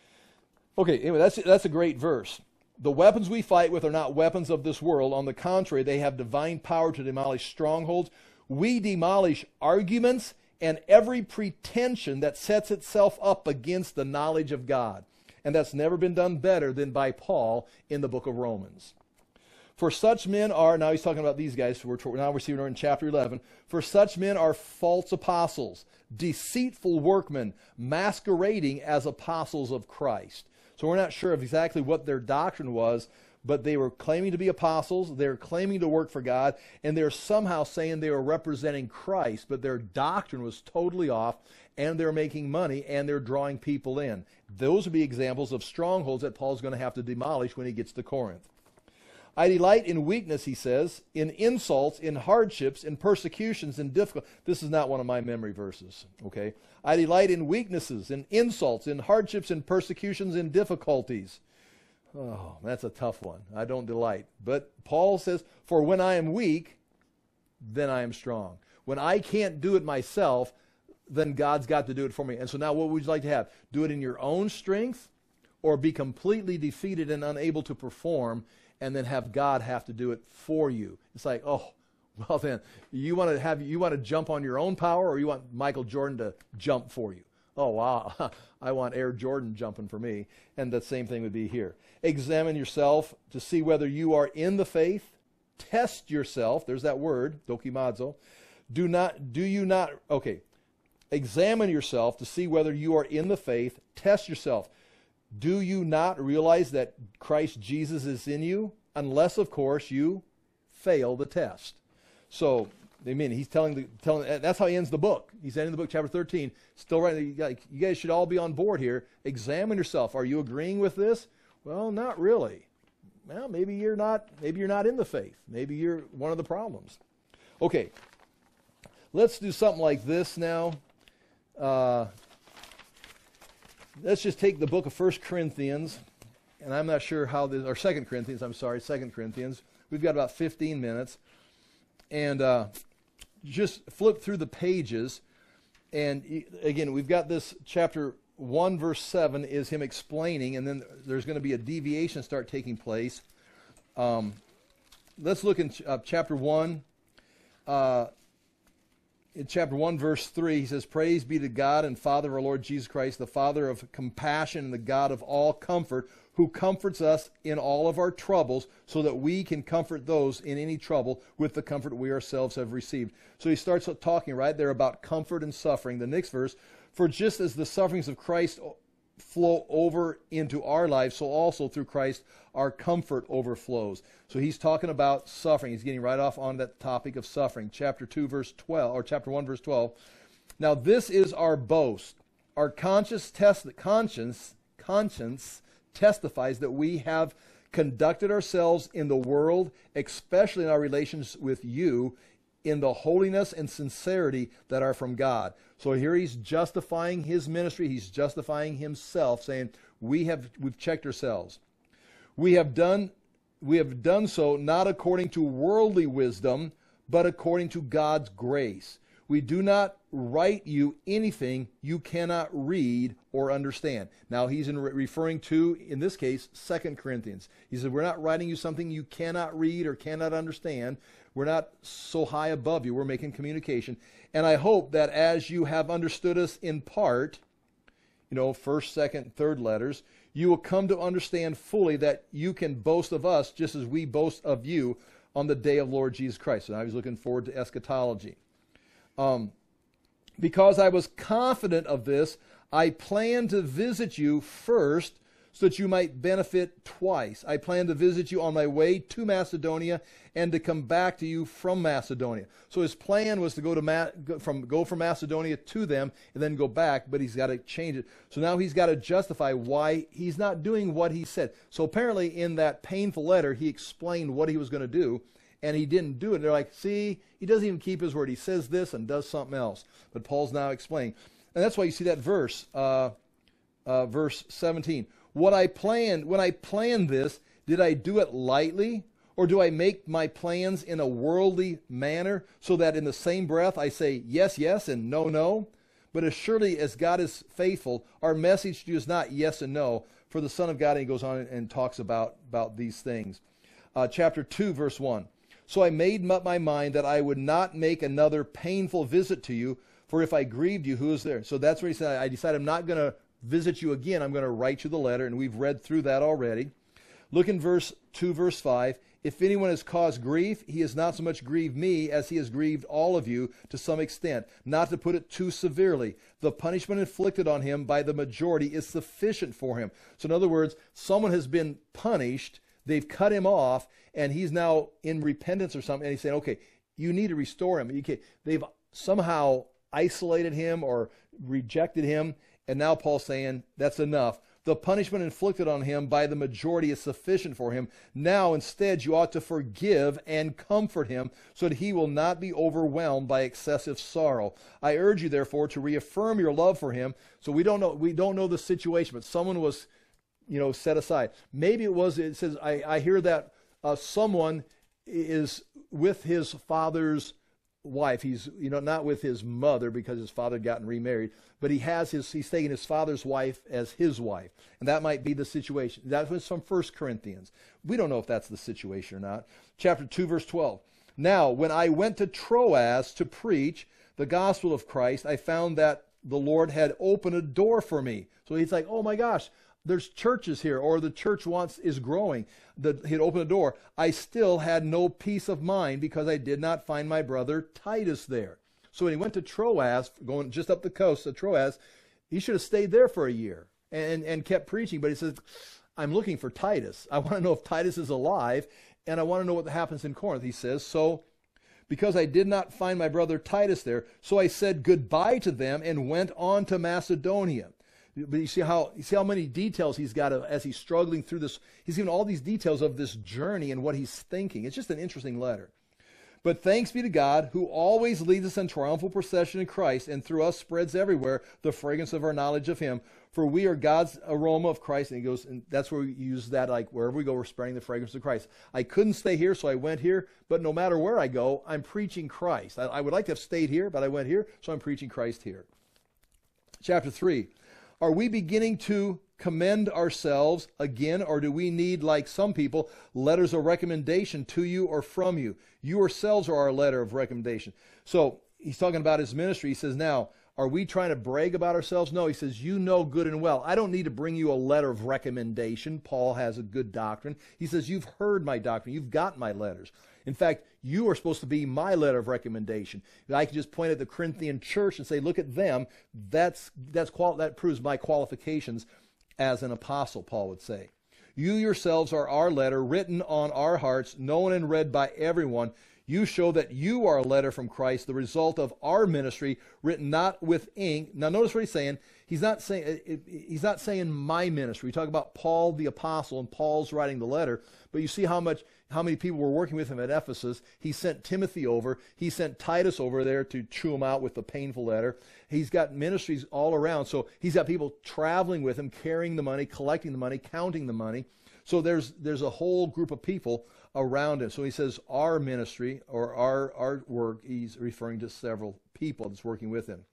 Okay, anyway, that's, that's a great verse. The weapons we fight with are not weapons of this world. On the contrary, they have divine power to demolish strongholds. We demolish arguments and every pretension that sets itself up against the knowledge of God. And that's never been done better than by Paul in the book of Romans. For such men are, now he's talking about these guys, we're, now we're seeing in chapter eleven. For such men are false apostles, deceitful workmen, masquerading as apostles of Christ. So we're not sure of exactly what their doctrine was, but they were claiming to be apostles, they were claiming to work for God, and they're somehow saying they were representing Christ, but their doctrine was totally off, and they're making money, and they're drawing people in. Those would be examples of strongholds that Paul's going to have to demolish when he gets to Corinth. I delight in weakness, he says, in insults, in hardships, in persecutions, in difficulties. This is not one of my memory verses, okay? I delight in weaknesses, in insults, in hardships, in persecutions, in difficulties. Oh, that's a tough one. I don't delight. But Paul says, for when I am weak, then I am strong. When I can't do it myself, then God's got to do it for me. And so now what would you like to have? Do it in your own strength, or be completely defeated and unable to perform, and then have God have to do it for you? It's like, oh, well then, you want to have you want to jump on your own power, or you want Michael Jordan to jump for you? Oh, wow, I want Air Jordan jumping for me. And the same thing would be here. Examine yourself to see whether you are in the faith. Test yourself. There's that word, dokimazo. Do not, do you not, okay. Examine yourself to see whether you are in the faith. Test yourself. Do you not realize that Christ Jesus is in you? Unless, of course, you fail the test. So, I mean, he's telling, the, telling that's how he ends the book. He's ending the book, chapter thirteen. Still right, you guys should all be on board here. Examine yourself. Are you agreeing with this? Well, not really. Well, maybe you're not, maybe you're not in the faith. Maybe you're one of the problems. Okay, let's do something like this now. Uh, let's just take the book of First Corinthians, and I'm not sure how this, or Second Corinthians, I'm sorry, Second Corinthians. We've got about fifteen minutes. And uh, just flip through the pages. And again, we've got this chapter one, verse seven is him explaining, and then there's going to be a deviation start taking place. Um, let's look in ch- uh, chapter one. Uh, in chapter one, verse three, he says, Praise be to God and Father of our Lord Jesus Christ, the Father of compassion and the God of all comfort, who comforts us in all of our troubles, so that we can comfort those in any trouble with the comfort we ourselves have received. So he starts talking right there about comfort and suffering. The next verse, For just as the sufferings of Christ flow over into our lives, so also through Christ our comfort overflows. So he's talking about suffering. He's getting right off on that topic of suffering. Chapter two, verse twelve, or chapter one, verse twelve. Now this is our boast. Our conscience test conscience conscience testifies that we have conducted ourselves in the world, especially in our relations with you, in the holiness and sincerity that are from God. So here he's justifying his ministry. He's justifying himself, saying, we have, we've checked ourselves. We have done, we have done so not according to worldly wisdom, but according to God's grace. We do not write you anything you cannot read or understand. Now he's in re- referring to, in this case, Second Corinthians. He said, we're not writing you something you cannot read or cannot understand. We're not so high above you. We're making communication. And I hope that as you have understood us in part, you know, first, second, third letters, you will come to understand fully that you can boast of us just as we boast of you on the day of Lord Jesus Christ. And I was looking forward to eschatology. Um, because I was confident of this, I planned to visit you first so that you might benefit twice. I planned to visit you on my way to Macedonia and to come back to you from Macedonia. So his plan was to go to Ma- go from go from Macedonia to them and then go back, but he's got to change it. So now he's got to justify why he's not doing what he said. So apparently in that painful letter, he explained what he was going to do, and he didn't do it. They're like, see, he doesn't even keep his word. He says this and does something else. But Paul's now explaining. And that's why you see that verse, uh, uh, verse seventeen. What I planned, when I planned this, did I do it lightly? Or do I make my plans in a worldly manner so that in the same breath I say yes, yes, and no, no? But as surely as God is faithful, our message to you is not yes and no. For the Son of God, and he goes on and talks about, about these things. Uh, chapter two, verse one. So I made up my mind that I would not make another painful visit to you, for if I grieved you, who is there? So that's what he said. I decided I'm not going to visit you again. I'm going to write you the letter, and we've read through that already. Look in verse two, verse five. If anyone has caused grief, he has not so much grieved me as he has grieved all of you to some extent. Not to put it too severely, the punishment inflicted on him by the majority is sufficient for him. So in other words, someone has been punished, they've cut him off, and he's now in repentance or something, and he's saying, okay, you need to restore him. You can't, they've somehow isolated him or rejected him, and now Paul's saying, that's enough. The punishment inflicted on him by the majority is sufficient for him. Now, instead, you ought to forgive and comfort him so that he will not be overwhelmed by excessive sorrow. I urge you, therefore, to reaffirm your love for him. So we don't know, we don't know the situation, but someone was, you know, set aside. Maybe it was, it says, I, I hear that uh, someone is with his father's wife. He's, you know, not with his mother because his father had gotten remarried, but he has his, he's taking his father's wife as his wife. And that might be the situation. That was from First Corinthians. We don't know if that's the situation or not. Chapter two, verse twelve. Now, when I went to Troas to preach the gospel of Christ, I found that the Lord had opened a door for me. So he's like, oh my gosh, there's churches here, or the church wants is growing. The, he'd opened a door. I still had no peace of mind because I did not find my brother Titus there. So when he went to Troas, going just up the coast of Troas, he should have stayed there for a year and, and kept preaching. But he says, I'm looking for Titus. I want to know if Titus is alive, and I want to know what happens in Corinth. He says, so because I did not find my brother Titus there, so I said goodbye to them and went on to Macedonia. But you see how you see how many details he's got as he's struggling through this. He's given all these details of this journey and what he's thinking. It's just an interesting letter. But thanks be to God, who always leads us in triumphal procession in Christ, and through us spreads everywhere the fragrance of our knowledge of him. For we are God's aroma of Christ. And he goes, and that's where we use that, like wherever we go, we're spreading the fragrance of Christ. I couldn't stay here, so I went here. But no matter where I go, I'm preaching Christ. I, I would like to have stayed here, but I went here, so I'm preaching Christ here. Chapter three. Are we beginning to commend ourselves again, or do we need, like some people, letters of recommendation to you or from you? You yourselves are our letter of recommendation. So he's talking about his ministry. He says, now, are we trying to brag about ourselves? No, he says, you know good and well. I don't need to bring you a letter of recommendation. Paul has a good doctrine. He says, you've heard my doctrine. You've got my letters. In fact, you are supposed to be my letter of recommendation. I can just point at the Corinthian church and say, look at them. That's, that's qual- that proves my qualifications as an apostle, Paul would say. You yourselves are our letter, written on our hearts, known and read by everyone. You show that you are a letter from Christ, the result of our ministry, written not with ink. Now notice what he's saying. he's not saying it, it, he's not saying my ministry. We talk about Paul the apostle, and Paul's writing the letter, but you see how much how many people were working with him at Ephesus. He sent Timothy over. He sent Titus over there to chew him out with the painful letter. He's got ministries all around. So he's got people traveling with him, carrying the money, collecting the money, counting the money. So there's there's a whole group of people around him. So he says our ministry or our, our work, he's referring to several people that's working with him.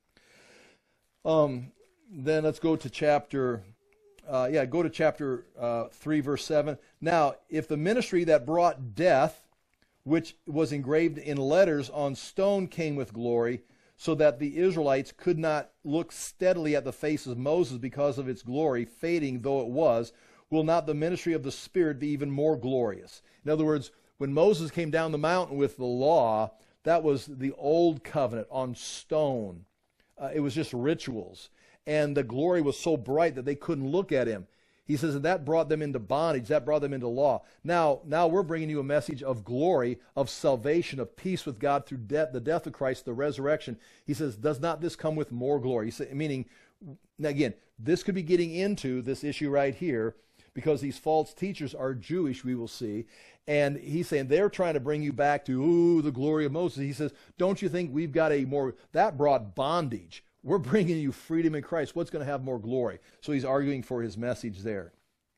Um, then let's go to chapter, uh, yeah, go to chapter uh, three, verse seven. Now, if the ministry that brought death, which was engraved in letters on stone, came with glory, so that the Israelites could not look steadily at the face of Moses because of its glory, fading though it was, will not the ministry of the Spirit be even more glorious? In other words, when Moses came down the mountain with the law, that was the old covenant on stone. Uh, it was just rituals. And the glory was so bright that they couldn't look at him. He says, and that brought them into bondage. That brought them into law. Now, now we're bringing you a message of glory, of salvation, of peace with God through death, the death of Christ, the resurrection. He says, does not this come with more glory? He said, meaning, again, this could be getting into this issue right here, because these false teachers are Jewish, we will see. And he's saying they're trying to bring you back to, ooh, the glory of Moses. He says, don't you think we've got a more, that brought bondage. We're bringing you freedom in Christ. What's going to have more glory? So he's arguing for his message there.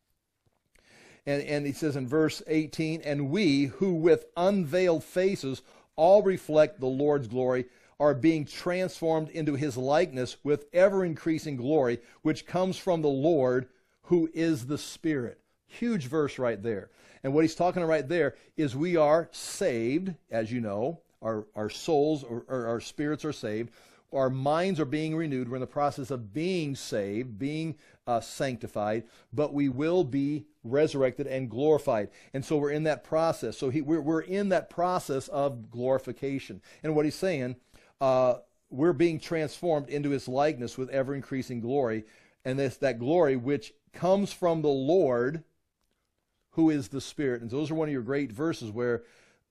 And, and he says in verse eighteen, and we who with unveiled faces all reflect the Lord's glory are being transformed into his likeness with ever-increasing glory, which comes from the Lord, who is the Spirit. Huge verse right there. And what he's talking about right there is we are saved, as you know. Our, our souls or, or our spirits are saved. Our minds are being renewed. We're in the process of being saved, being uh, sanctified, but we will be resurrected and glorified. And so we're in that process. So he, we're, we're in that process of glorification. And what he's saying, uh, we're being transformed into his likeness with ever-increasing glory. And this, that glory which comes from the Lord, who is the Spirit. And those are one of your great verses where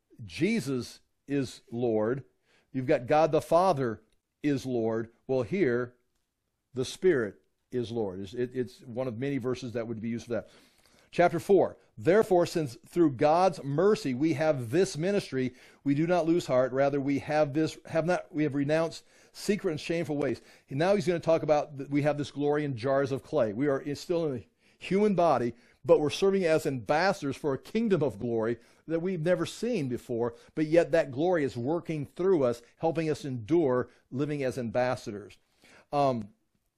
Jesus is Lord. You've got God the Father is Lord. Well, here, the Spirit is Lord. It's, it, it's one of many verses that would be used for that. Chapter four, therefore, since through God's mercy we have this ministry, we do not lose heart. Rather, we have this, have not, we have renounced secret and shameful ways. And now he's going to talk about that we have this glory in jars of clay. We are still in a human body, but we're serving as ambassadors for a kingdom of glory that we've never seen before, but yet that glory is working through us, helping us endure living as ambassadors. Um,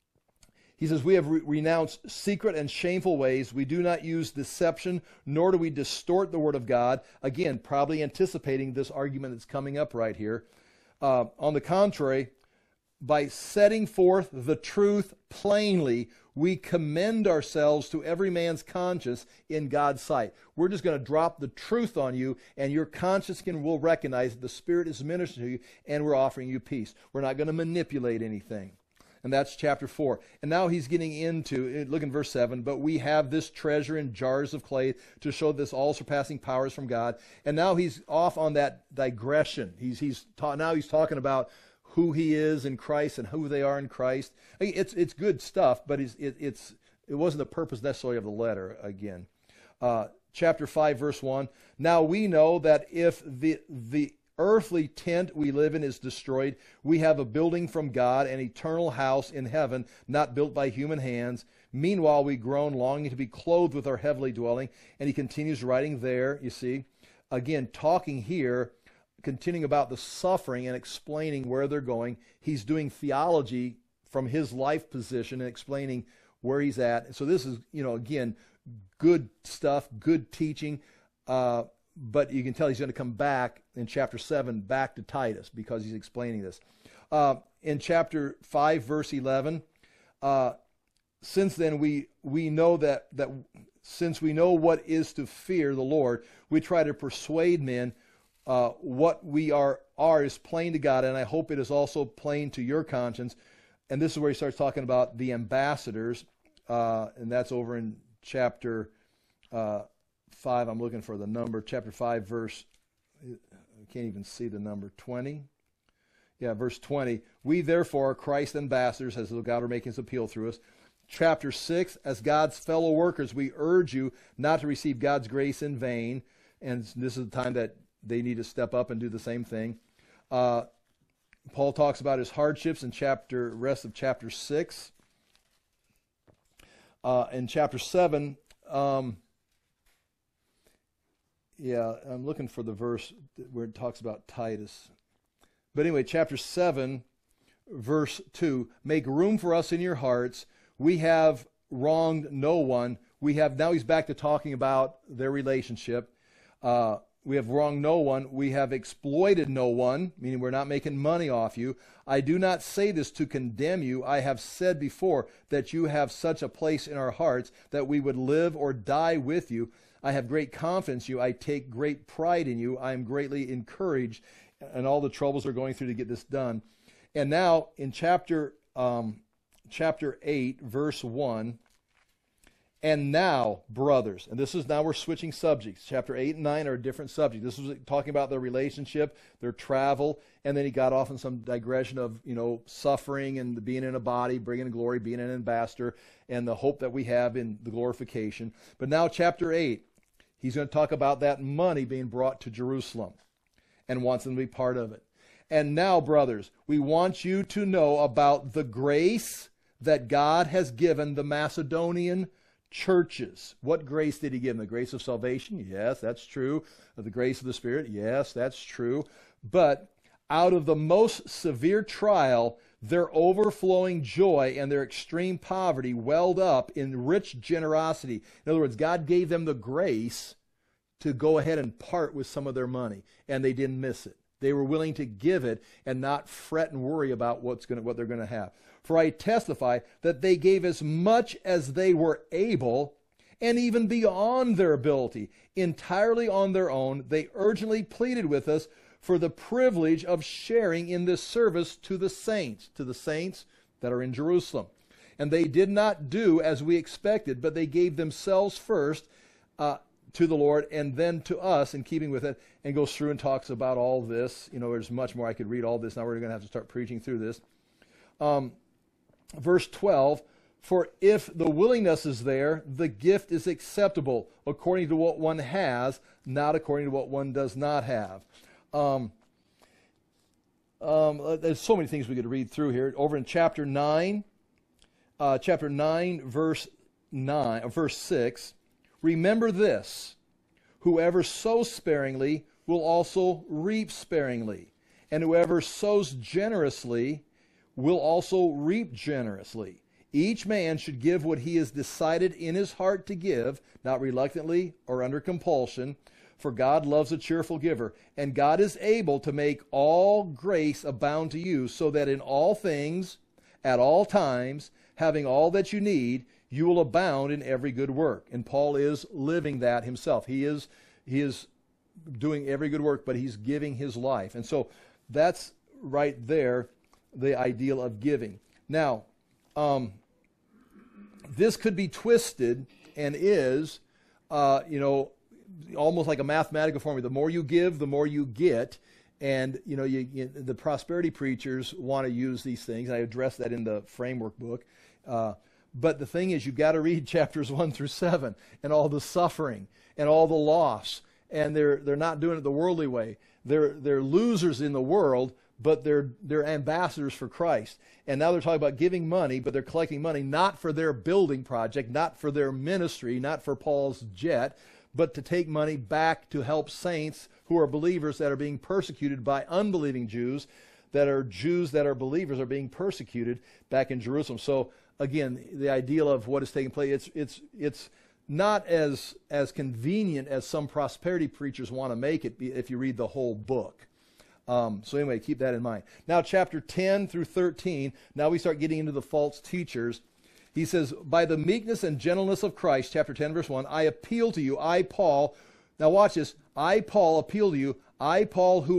he says, we have re- renounced secret and shameful ways. We do not use deception, nor do we distort the word of God. Again, probably anticipating this argument that's coming up right here. Uh, on the contrary, by setting forth the truth plainly, we commend ourselves to every man's conscience in God's sight. We're just going to drop the truth on you, and your conscience can will recognize that the Spirit is ministering to you, and we're offering you peace. We're not going to manipulate anything. And that's chapter four. And now he's getting into, look in verse seven, but we have this treasure in jars of clay to show this all-surpassing power is from God. And now he's off on that digression. He's, he's ta- now he's talking about who he is in Christ and who they are in Christ. It's it's good stuff, but it's it, it's it wasn't the purpose necessarily of the letter. Again, uh, chapter five, verse one. Now we know that if the the earthly tent we live in is destroyed, we have a building from God, an eternal house in heaven, not built by human hands. Meanwhile, we groan, longing to be clothed with our heavenly dwelling. And he continues writing there. You see, again, talking here, continuing about the suffering and explaining where they're going. He's doing theology from his life position and explaining where he's at. And so this is, you know, again, good stuff, good teaching. Uh, but you can tell he's going to come back in chapter seven, back to Titus, because he's explaining this. Uh, in chapter five, verse eleven, uh, since then we we know that that since we know what is to fear the Lord, we try to persuade men. Uh, what we are are is plain to God, and I hope it is also plain to your conscience. And this is where he starts talking about the ambassadors, uh, and that's over in chapter uh, five. I'm looking for the number. Chapter five, verse, I can't even see the number, twenty. yeah, verse twenty. We therefore are Christ's ambassadors, as though God were making his appeal through us. Chapter six, as God's fellow workers, we urge you not to receive God's grace in vain. And this is the time that they need to step up and do the same thing. Uh, Paul talks about his hardships in chapter rest of chapter six. Uh, in chapter seven, um, yeah, I'm looking for the verse where it talks about Titus. But anyway, chapter seven, verse two, make room for us in your hearts. We have wronged no one. We have, now he's back to talking about their relationship. Uh, we have wronged no one. We have exploited no one, meaning we're not making money off you. I do not say this to condemn you. I have said before that you have such a place in our hearts that we would live or die with you. I have great confidence in you. I take great pride in you. I am greatly encouraged and all the troubles they're going through to get this done. And now in chapter um, chapter eight, verse one, and now, brothers, and this is now we're switching subjects. Chapter eight and nine are a different subject. This was talking about their relationship, their travel, and then he got off on some digression of, you know, suffering and being in a body, bringing glory, being an ambassador, and the hope that we have in the glorification. But now chapter eight, he's going to talk about that money being brought to Jerusalem and wants them to be part of it. And now, brothers, we want you to know about the grace that God has given the Macedonian churches. What grace did he give them? The grace of salvation? Yes, that's true. The grace of the Spirit? Yes, that's true. But out of the most severe trial, their overflowing joy and their extreme poverty welled up in rich generosity. In other words, God gave them the grace to go ahead and part with some of their money, and they didn't miss it. They were willing to give it and not fret and worry about what's going to, what they're going to have. For I testify that they gave as much as they were able, and even beyond their ability, entirely on their own. They urgently pleaded with us for the privilege of sharing in this service to the saints, to the saints that are in Jerusalem. And they did not do as we expected, but they gave themselves first uh, to the Lord and then to us, in keeping with it, and goes through and talks about all this. You know, there's much more. I could read all this. Now we're going to have to start preaching through this. Um, verse twelve, for if the willingness is there, the gift is acceptable according to what one has, not according to what one does not have. Um, um, there's so many things we could read through here. Over in chapter nine, uh, chapter nine, verse nine, or verse six, remember this: whoever sows sparingly will also reap sparingly, and whoever sows generously will also reap generously. Each man should give what he has decided in his heart to give, not reluctantly or under compulsion, for God loves a cheerful giver. And God is able to make all grace abound to you, so that in all things, at all times, having all that you need, you will abound in every good work. And Paul is living that himself. He is, he is doing every good work, but he's giving his life. And so that's right there, the ideal of giving. Now, um, this could be twisted and is, uh, you know, almost like a mathematical formula. The more you give, the more you get. And, you know, you, you, the prosperity preachers want to use these things. I addressed that in the framework book. Uh, but the thing is, you've got to read chapters one through seven and all the suffering and all the loss. And they're they're not doing it the worldly way. They're they're losers in the world, but they're they're ambassadors for Christ. And now they're talking about giving money, but they're collecting money not for their building project, not for their ministry, not for Paul's jet, but to take money back to help saints who are believers that are being persecuted by unbelieving Jews, that are Jews that are believers are being persecuted back in Jerusalem. So again, the ideal of what is taking place, it's it's it's not as as convenient as some prosperity preachers want to make it if you read the whole book. Um, so anyway, keep that in mind. Now, chapter ten through thirteen, now we start getting into the false teachers. He says, by the meekness and gentleness of Christ, chapter ten, verse one, I appeal to you, I, Paul. Now watch this. I, Paul, appeal to you, I, Paul, who am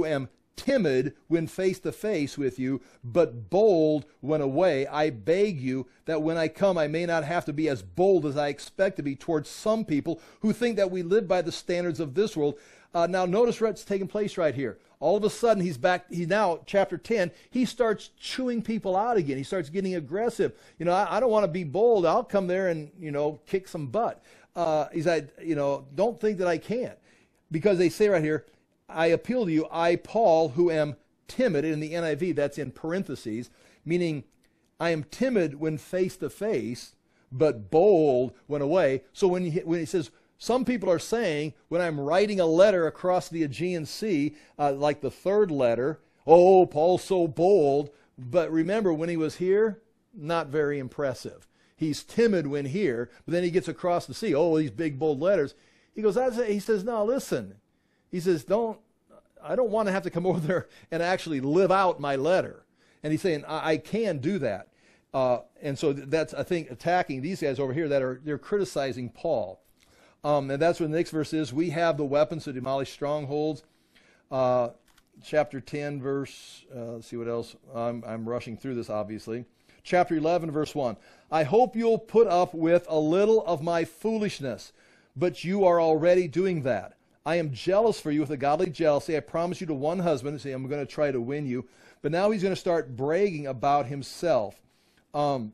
timid when face to face with you, but bold when away. I beg you that when I come, I may not have to be as bold as I expect to be towards some people who think that we live by the standards of this world. Uh, now, notice what's taking place right here. All of a sudden, he's back. He now, chapter ten, he starts chewing people out again. He starts getting aggressive. You know, I, I don't want to be bold. I'll come there and, you know, kick some butt. Uh, he's like, you know, don't think that I can't. Because they say right here, I appeal to you, I, Paul, who am timid. In the N I V, that's in parentheses, meaning I am timid when face to face, but bold when away. So when he, when he says, some people are saying when I'm writing a letter across the Aegean Sea, uh, like the third letter, oh, Paul's so bold. But remember, when he was here, not very impressive. He's timid when here, but then he gets across the sea. Oh, these big, bold letters. He goes, that's it. He says, no, listen. He says, don't, I don't want to have to come over there and actually live out my letter. And he's saying, I, I can do that. Uh, and so that's, I think, attacking these guys over here that are, they're criticizing Paul. Um, and that's what the next verse is. We have the weapons to demolish strongholds. Uh, chapter ten, verse, uh, let's see what else. I'm, I'm rushing through this, obviously. Chapter eleven, verse one. I hope you'll put up with a little of my foolishness, but you are already doing that. I am jealous for you with a godly jealousy. I promise you to one husband. See, I'm going to try to win you. But now he's going to start bragging about himself. Um,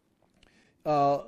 uh,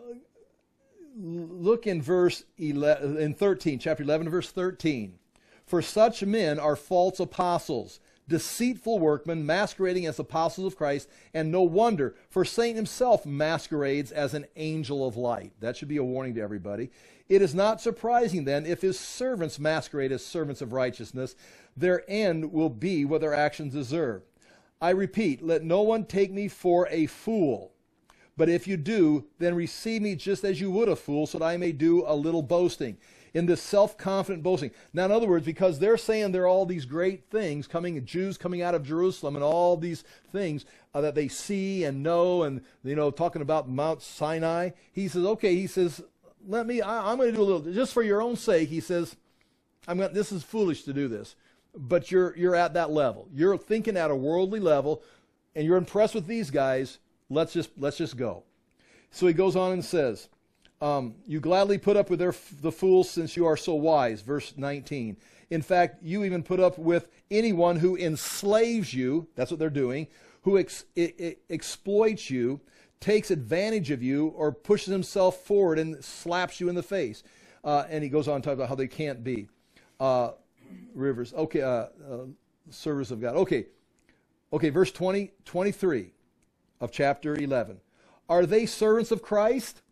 Look in verse eleven, in thirteen, chapter eleven, verse thirteen. For such men are false apostles, deceitful workmen, masquerading as apostles of Christ, and no wonder, for Satan himself masquerades as an angel of light. That should be a warning to everybody. It is not surprising then if his servants masquerade as servants of righteousness. Their end will be what their actions deserve. I repeat, let no one take me for a fool. But if you do, then receive me just as you would a fool, so that I may do a little boasting. In this self-confident boasting. Now, in other words, because they're saying there are all these great things coming, Jews coming out of Jerusalem, and all these things uh, that they see and know, and, you know, talking about Mount Sinai. He says, okay, he says, let me, I, I'm going to do a little, just for your own sake, he says, I'm going, this is foolish to do this. But you're, you're at that level. You're thinking at a worldly level, and you're impressed with these guys. Let's just, let's just go. So he goes on and says, um, you gladly put up with their, the fools since you are so wise. Verse nineteen. In fact, you even put up with anyone who enslaves you. That's what they're doing. Who ex, I, I, exploits you, takes advantage of you, or pushes himself forward and slaps you in the face. Uh, and he goes on to talk about how they can't be. Uh, rivers. Okay. Uh, uh, service of God. Okay. Okay. Verse twenty, twenty-three. Of chapter eleven. Are they servants of Christ?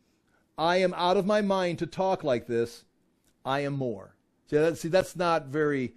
I am out of my mind to talk like this. I am more. See, that, see that's not very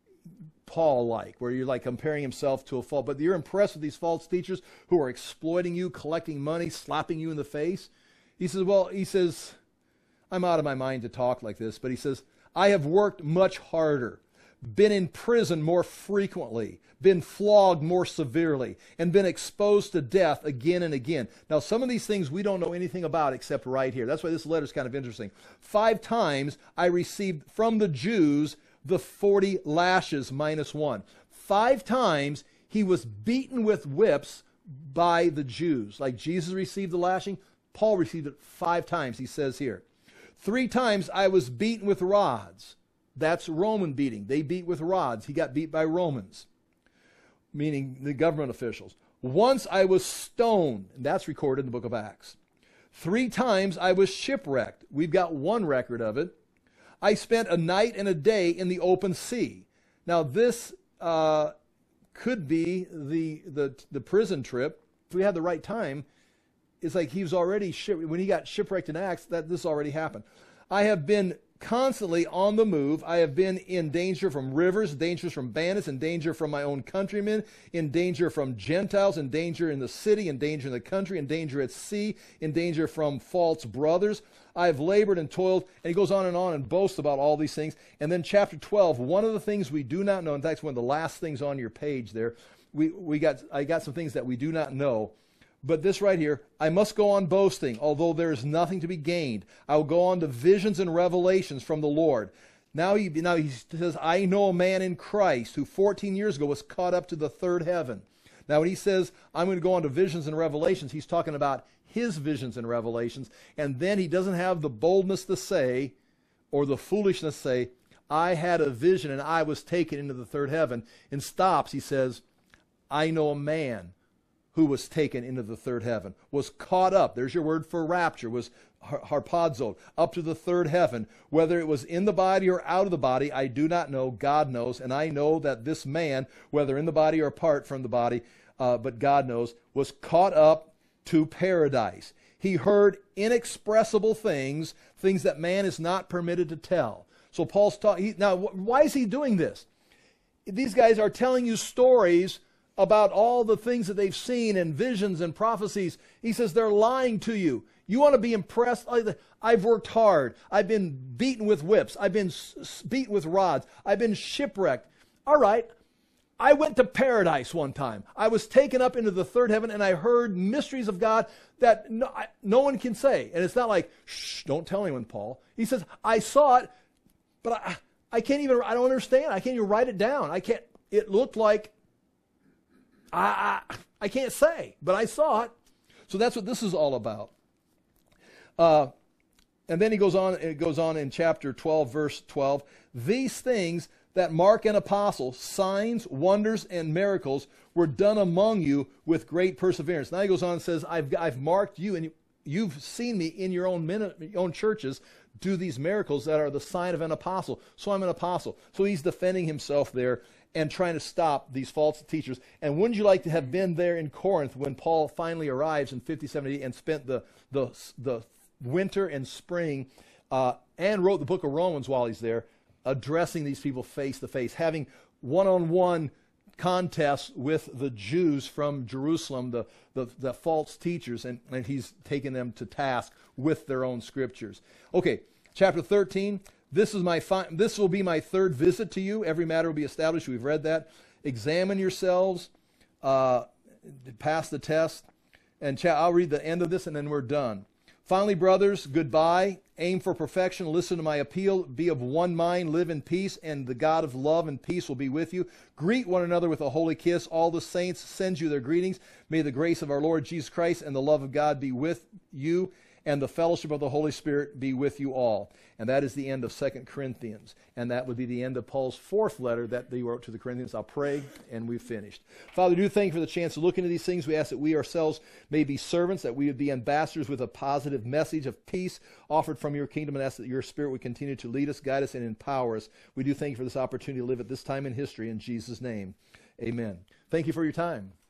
Paul-like, where you're like comparing himself to a false. But you're impressed with these false teachers who are exploiting you, collecting money, slapping you in the face. He says, well, he says, I'm out of my mind to talk like this. But he says, I have worked much harder, been in prison more frequently, been flogged more severely, and been exposed to death again and again. Now, some of these things we don't know anything about except right here. That's why this letter is kind of interesting. Five times I received from the Jews the forty lashes minus one. Five times he was beaten with whips by the Jews. Like Jesus received the lashing, Paul received it five times, he says here. Three times I was beaten with rods. That's Roman beating. They beat with rods. He got beat by Romans, meaning the government officials. Once I was stoned, and that's recorded in the book of Acts. Three times I was shipwrecked. We've got one record of it. I spent a night and a day in the open sea. Now this uh, could be the, the, the prison trip. If we had the right time, it's like he was already, ship, when he got shipwrecked in Acts, that this already happened. I have been constantly on the move. I have been in danger from rivers, dangers from bandits, in danger from my own countrymen, in danger from Gentiles, in danger in the city, in danger in the country, in danger at sea, in danger from false brothers. I have labored and toiled, and he goes on and on and boasts about all these things. And then chapter twelve, one of the things we do not know, in fact, it's one of the last things on your page there, we, we got, I got some things that we do not know. But this right here, I must go on boasting, although there is nothing to be gained. I will go on to visions and revelations from the Lord. Now he, now he says, I know a man in Christ who fourteen years ago was caught up to the third heaven. Now when he says, I'm going to go on to visions and revelations, he's talking about his visions and revelations. And then he doesn't have the boldness to say, or the foolishness to say, I had a vision and I was taken into the third heaven. And stops, he says, I know a man who was taken into the third heaven, was caught up, there's your word for rapture, was harpazo, up to the third heaven. Whether it was in the body or out of the body, I do not know, God knows. And I know that this man, whether in the body or apart from the body, uh, but God knows, was caught up to paradise. He heard inexpressible things, things that man is not permitted to tell. So Paul's talking, now why is he doing this? These guys are telling you stories about all the things that they've seen and visions and prophecies. He says they're lying to you. You want to be impressed? I've worked hard. I've been beaten with whips. I've been beaten with rods. I've been shipwrecked. All right. I went to paradise one time. I was taken up into the third heaven and I heard mysteries of God that no, I, no one can say. And it's not like, shh, don't tell anyone, Paul. He says, I saw it, but I, I can't even, I don't understand. I can't even write it down. I can't, it looked like, I, I, I can't say, but I saw it. So that's what this is all about. Uh, and then he goes on, it goes on in chapter twelve, verse twelve. These things that mark an apostle, signs, wonders, and miracles, were done among you with great perseverance. Now he goes on and says, I've, I've marked you, and you, you've seen me in your own, min- your own churches do these miracles that are the sign of an apostle. So I'm an apostle. So he's defending himself there and trying to stop these false teachers. And wouldn't you like to have been there in Corinth when Paul finally arrives in fifty seventy and spent the, the, the winter and spring uh, and wrote the book of Romans while he's there, addressing these people face to face, having one-on-one contests with the Jews from Jerusalem, the, the, the false teachers, and, and he's taking them to task with their own scriptures. Okay, chapter thirteen. This is my fi- this will be my third visit to you. Every matter will be established. We've read that. Examine yourselves, uh, pass the test. And cha- I'll read the end of this and then we're done. Finally, brothers, goodbye. Aim for perfection. Listen to my appeal. Be of one mind. Live in peace, and the God of love and peace will be with you. Greet one another with a holy kiss. All the saints send you their greetings. May the grace of our Lord Jesus Christ and the love of God be with you, and the fellowship of the Holy Spirit be with you all. And that is the end of Second Corinthians. And that would be the end of Paul's fourth letter that he wrote to the Corinthians. I'll pray, and we've finished. Father, we do thank you for the chance to look into these things. We ask that we ourselves may be servants, that we would be ambassadors with a positive message of peace offered from your kingdom, and ask that your Spirit would continue to lead us, guide us, and empower us. We do thank you for this opportunity to live at this time in history. In Jesus' name, amen. Thank you for your time.